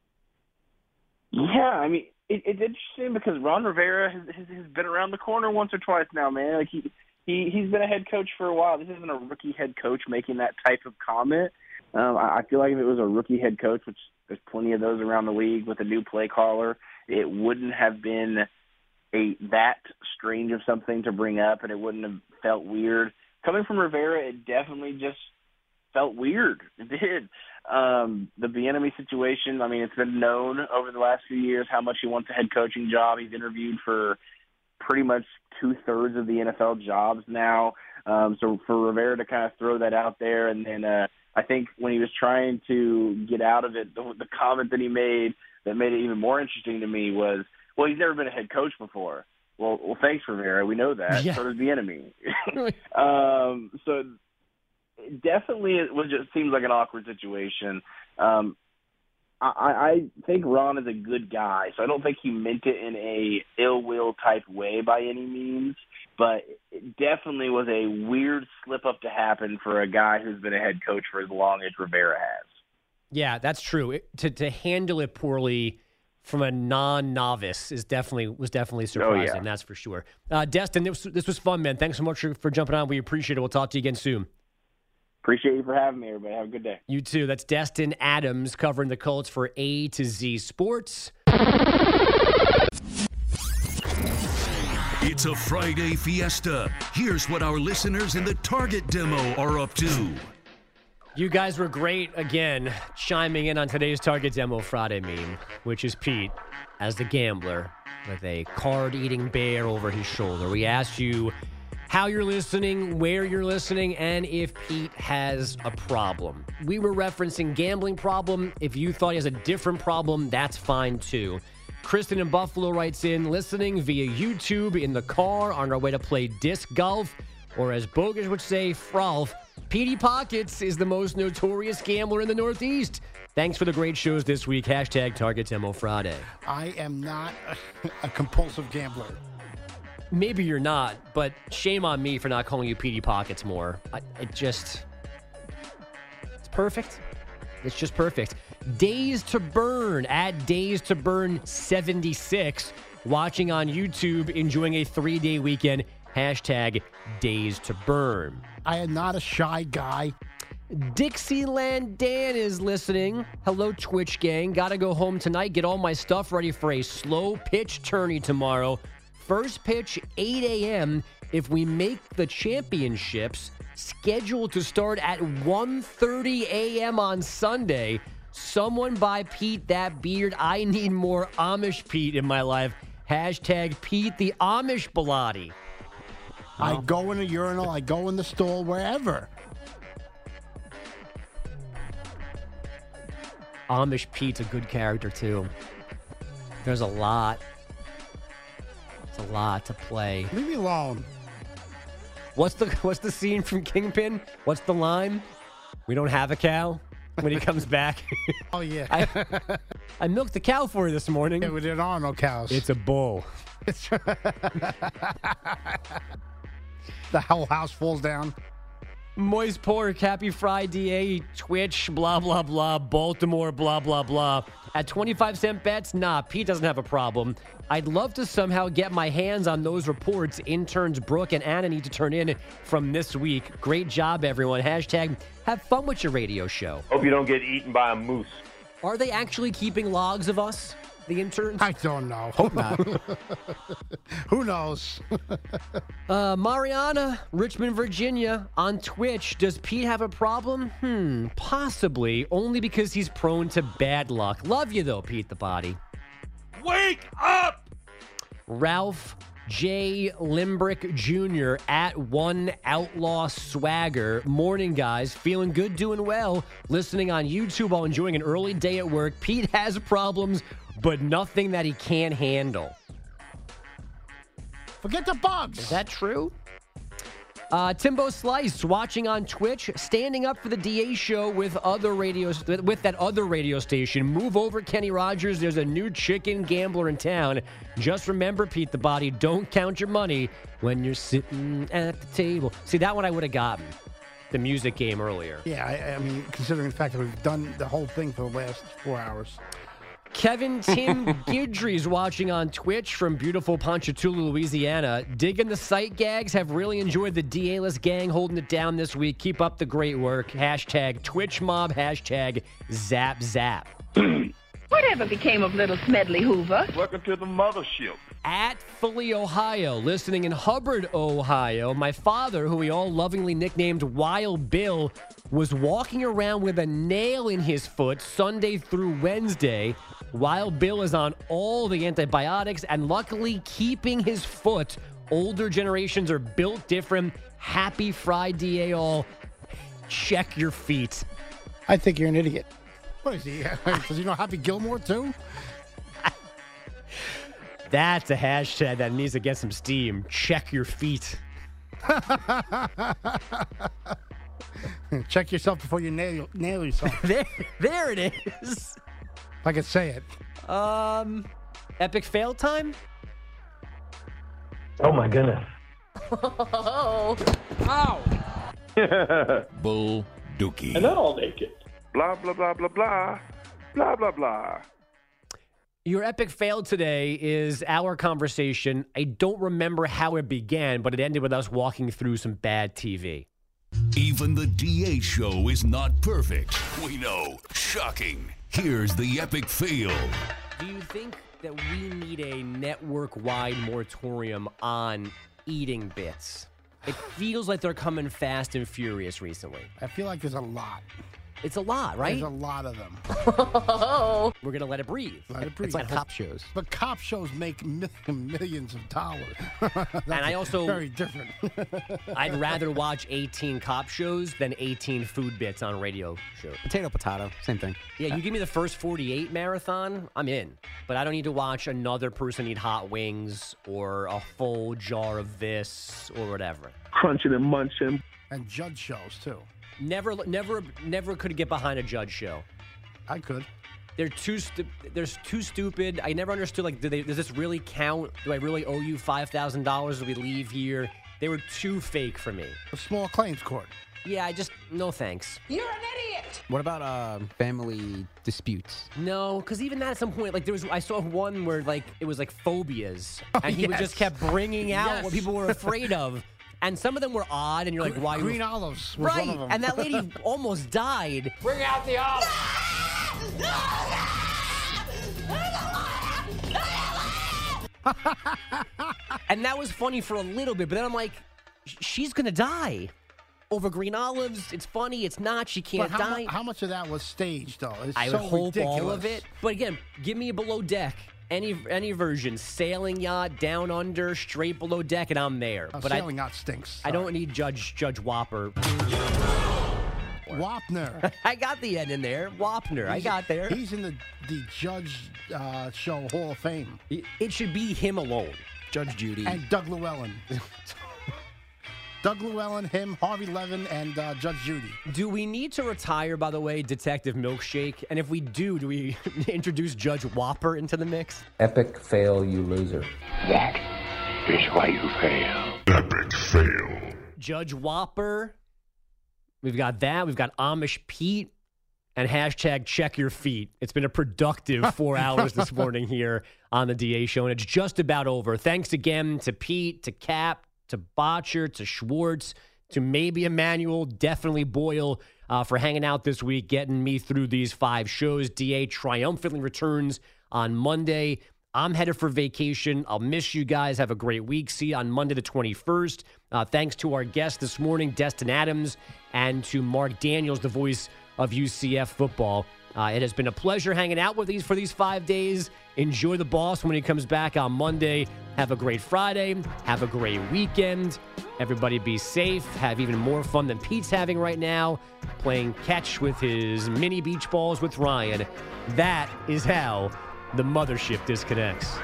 M: Yeah, I mean, it, it's interesting because Ron Rivera has, has, has been around the corner once or twice now, man. Like he. He, he's been a head coach for a while. This isn't a rookie head coach making that type of comment. Um, I, I feel like if it was a rookie head coach, which there's plenty of those around the league with a new play caller, it wouldn't have been a that strange of something to bring up, and it wouldn't have felt weird. Coming from Rivera, it definitely just felt weird. It did. Um, the Bieniemy situation, I mean, it's been known over the last few years how much he wants a head coaching job. He's interviewed for pretty much two-thirds of the N F L jobs now. Um, so for Rivera to kind of throw that out there, and then uh, I think when he was trying to get out of it, the, the comment that he made that made it even more interesting to me was, well, he's never been a head coach before. Well, well, thanks, Rivera. We know that. Yeah. So does Bieniemy. um, so definitely it was just seems like an awkward situation. Um, I, I think Ron is a good guy, so I don't think he meant it in a ill will type way by any means, but it definitely was a weird slip up to happen for a guy who's been a head coach for as long as Rivera has.
D: Yeah, that's true. It, to to handle it poorly from a non-novice is definitely was definitely surprising. Oh, yeah. That's for sure. Uh, Destin, this, this was fun, man. Thanks so much for, for jumping on. We appreciate it. We'll talk to you again soon.
M: Appreciate you for having me, everybody. Have a good day.
D: You too. That's Destin Adams covering the Colts for A to Z Sports.
J: It's a Friday fiesta. Here's what our listeners in the Target demo are up to.
D: You guys were great again, chiming in on today's Target Demo Friday meme, which is Pete as the gambler with a card-eating bear over his shoulder. We asked you how you're listening, where you're listening, and if Pete has a problem. We were referencing gambling problem. If you thought he has a different problem, that's fine too. Kristen in Buffalo writes in, listening via YouTube in the car on our way to play disc golf, or as Bogus would say, frolf. Petey Pockets is the most notorious gambler in the Northeast. Thanks for the great shows this week. Hashtag Target Demo Friday.
K: I am not a, a compulsive gambler.
D: Maybe you're not, but shame on me for not calling you Petey Pockets more. I, it just, it's perfect. It's just perfect. Days to Burn at Days to Burn seventy-six. Watching on YouTube, enjoying a three-day weekend. Hashtag Days to Burn.
K: I am not a shy guy.
D: Dixieland Dan is listening. Hello, Twitch gang. Gotta go home tonight. Get all my stuff ready for a slow pitch tourney tomorrow. First pitch, eight a.m. If we make the championships, scheduled to start at one thirty a.m. on Sunday. Someone buy Pete that beard. I need more Amish Pete in my life. Hashtag Pete the Amish Bilotti.
K: I go in the urinal. I go in the stall, wherever.
D: Amish Pete's a good character, too. There's a lot. There's a lot to play.
K: Leave me alone.
D: What's the What's the scene from Kingpin? What's the line? We don't have a cow when he comes back.
K: Oh, yeah.
D: I, I milked the cow for you this morning.
K: Yeah, there are no cows.
D: It's a bull.
K: The whole house falls down.
D: Moist Pork, Happy Friday, Twitch, blah, blah, blah, Baltimore, blah, blah, blah. At twenty-five cent bets, nah, Pete doesn't have a problem. I'd love to somehow get my hands on those reports interns Brooke and Anna need to turn in from this week. Great job, everyone. Hashtag have fun with your radio show.
N: Hope you don't get eaten by a moose.
D: Are they actually keeping logs of us, the interns?
K: I don't know.
C: Hope not.
K: Who knows?
D: uh, Mariana, Richmond, Virginia, on Twitch. Does Pete have a problem? Hmm, possibly. Only because he's prone to bad luck. Love you, though, Pete the Body.
I: Wake up!
D: Ralph J. Limbrick Junior at One Outlaw Swagger. Morning, guys. Feeling good, doing well. Listening on YouTube while enjoying an early day at work. Pete has problems, but nothing that he can't handle.
K: Forget the bugs.
D: Is that true? Uh, Timbo Slice watching on Twitch, standing up for the D A show with other radios, with that other radio station. Move over, Kenny Rogers. There's a new chicken gambler in town. Just remember, Pete the Body, don't count your money when you're sitting at the table. See, that one I would have gotten. The music game earlier.
K: Yeah, I, I mean, considering the fact that we've done the whole thing for the last four hours.
D: Kevin Tim Guidry's watching on Twitch from beautiful Ponchatoula, Louisiana. Digging the sight gags. Have really enjoyed the D A-less gang holding it down this week. Keep up the great work. Hashtag Twitch Mob. Hashtag Zap Zap.
O: Whatever became of little Smedley Hoover?
N: Welcome to the mothership.
D: At Philly, Ohio, listening in Hubbard, Ohio, my father, who we all lovingly nicknamed Wild Bill, was walking around with a nail in his foot Sunday through Wednesday. Wild Bill is on all the antibiotics and luckily keeping his foot. Older generations are built different. Happy Friday, all. Check your feet.
K: I think you're an idiot. What is he? Does he know Happy Gilmore, too?
D: That's a hashtag that needs to get some steam. Check your feet.
K: Check yourself before you nail, nail yourself.
D: there, there it is.
K: If I could say it.
D: Um, epic fail time?
N: Oh, my goodness.
O: Oh.
K: Ow.
L: Bull Dookie.
N: And not all naked. Blah, blah, blah, blah, blah. Blah, blah, blah.
D: Your epic fail today is our conversation. I don't remember how it began, but it ended with us walking through some bad T V.
J: Even the D A show is not perfect. We know. Shocking. Here's the epic fail.
D: Do you think that we need a network-wide moratorium on eating bits? It feels like they're coming fast and furious recently.
K: I feel like there's a lot.
D: It's a lot, right?
K: There's a lot of them.
D: We're going to let it breathe.
K: Let it breathe.
C: It's like cop shows.
K: But cop shows make mi- millions of dollars.
D: And I also...
K: very different.
D: I'd rather watch eighteen cop shows than eighteen food bits on radio shows.
C: Potato, potato. Same thing.
D: Yeah, you give me the first forty-eight marathon, I'm in. But I don't need to watch another person eat hot wings or a full jar of this or whatever.
N: Crunching and munching.
K: And judge shows, too.
D: Never, never, never could get behind a judge show.
K: I could.
D: They're too. Stu- they're too stupid. I never understood. Like, do they? Does this really count? Do I really owe you five thousand dollars as we leave here? They were too fake for me.
K: A small claims court.
D: Yeah, I just no thanks.
O: You're an idiot.
C: What about uh, family disputes?
D: No, because even that at some point, like there was, I saw one where like it was like phobias,
K: Oh,
D: and he
K: yes.
D: would just kept bringing out
K: Yes.
D: what people were afraid of. And some of them were odd, and you're like, why?
K: Green
D: you...
K: olives was
D: right.
K: one of them.
D: And that lady almost died.
I: Bring out the olives.
D: And that was funny for a little bit, but then I'm like, she's going to die. Over green olives, it's funny, it's not, she can't
K: but how
D: die.
K: Mu- how much of that was staged, though? It's
D: I
K: so
D: would hope
K: ridiculous.
D: all of it. But again, give me a below deck. Any any version, sailing yacht, down under, straight below deck, and I'm there.
K: Oh,
D: but
K: sailing
D: I,
K: yacht stinks.
D: I
K: Sorry.
D: don't need Judge Judge Whopper.
K: Wapner.
D: I got the end in there. Wapner. I got there.
K: He's in the the Judge uh, Show Hall of Fame.
D: It should be him alone.
C: Judge Judy.
K: And Doug Llewellyn. Doug Llewellyn, him, Harvey Levin, and uh, Judge Judy.
D: Do we need to retire, by the way, Detective Milkshake? And if we do, do we introduce Judge Whopper into the mix?
P: Epic fail, you loser.
I: That is why you fail.
P: Epic fail.
D: Judge Whopper. We've got that. We've got Amish Pete. And hashtag check your feet. It's been a productive four hours this morning here on the D A Show, and it's just about over. Thanks again to Pete, to Cap, to Botcher, to Schwartz, to maybe Emmanuel, definitely Boyle, uh, for hanging out this week, getting me through these five shows. D A triumphantly returns on Monday. I'm headed for vacation. I'll miss you guys. Have a great week. See you on Monday the twenty-first. Uh, thanks to our guest this morning, Destin Adams, and to Mark Daniels, the voice of U C F football. Uh, it has been a pleasure hanging out with these for these five days. Enjoy the boss when he comes back on Monday. Have a great Friday. Have a great weekend. Everybody be safe. Have even more fun than Pete's having right now, playing catch with his mini beach balls with Ryan. That is how the mothership disconnects.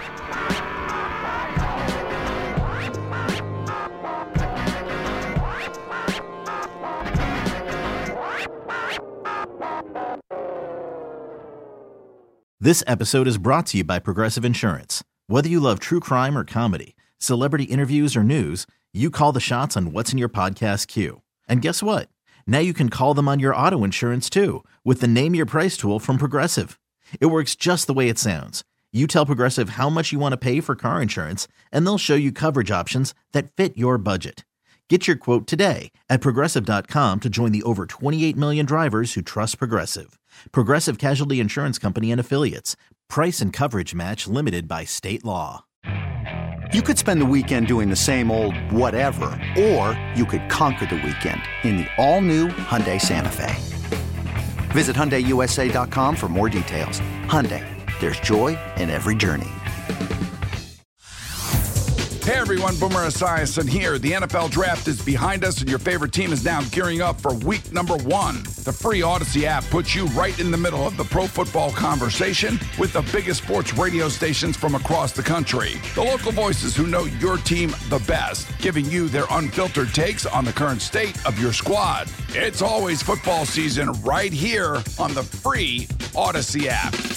H: This episode is brought to you by Progressive Insurance. Whether you love true crime or comedy, celebrity interviews or news, you call the shots on what's in your podcast queue. And guess what? Now you can call them on your auto insurance too with the Name Your Price tool from Progressive. It works just the way it sounds. You tell Progressive how much you want to pay for car insurance, and they'll show you coverage options that fit your budget. Get your quote today at Progressive dot com to join the over twenty-eight million drivers who trust Progressive. Progressive Casualty Insurance Company and Affiliates. Price and coverage match limited by state law.
X: You could spend the weekend doing the same old whatever, or you could conquer the weekend in the all-new Hyundai Santa Fe. Visit Hyundai U S A dot com for more details. Hyundai, there's joy in every journey.
L: Hey everyone, Boomer Esiason here. The N F L Draft is behind us and your favorite team is now gearing up for week number one. The free Odyssey app puts you right in the middle of the pro football conversation with the biggest sports radio stations from across the country. The local voices who know your team the best, giving you their unfiltered takes on the current state of your squad. It's always football season right here on the free Odyssey app.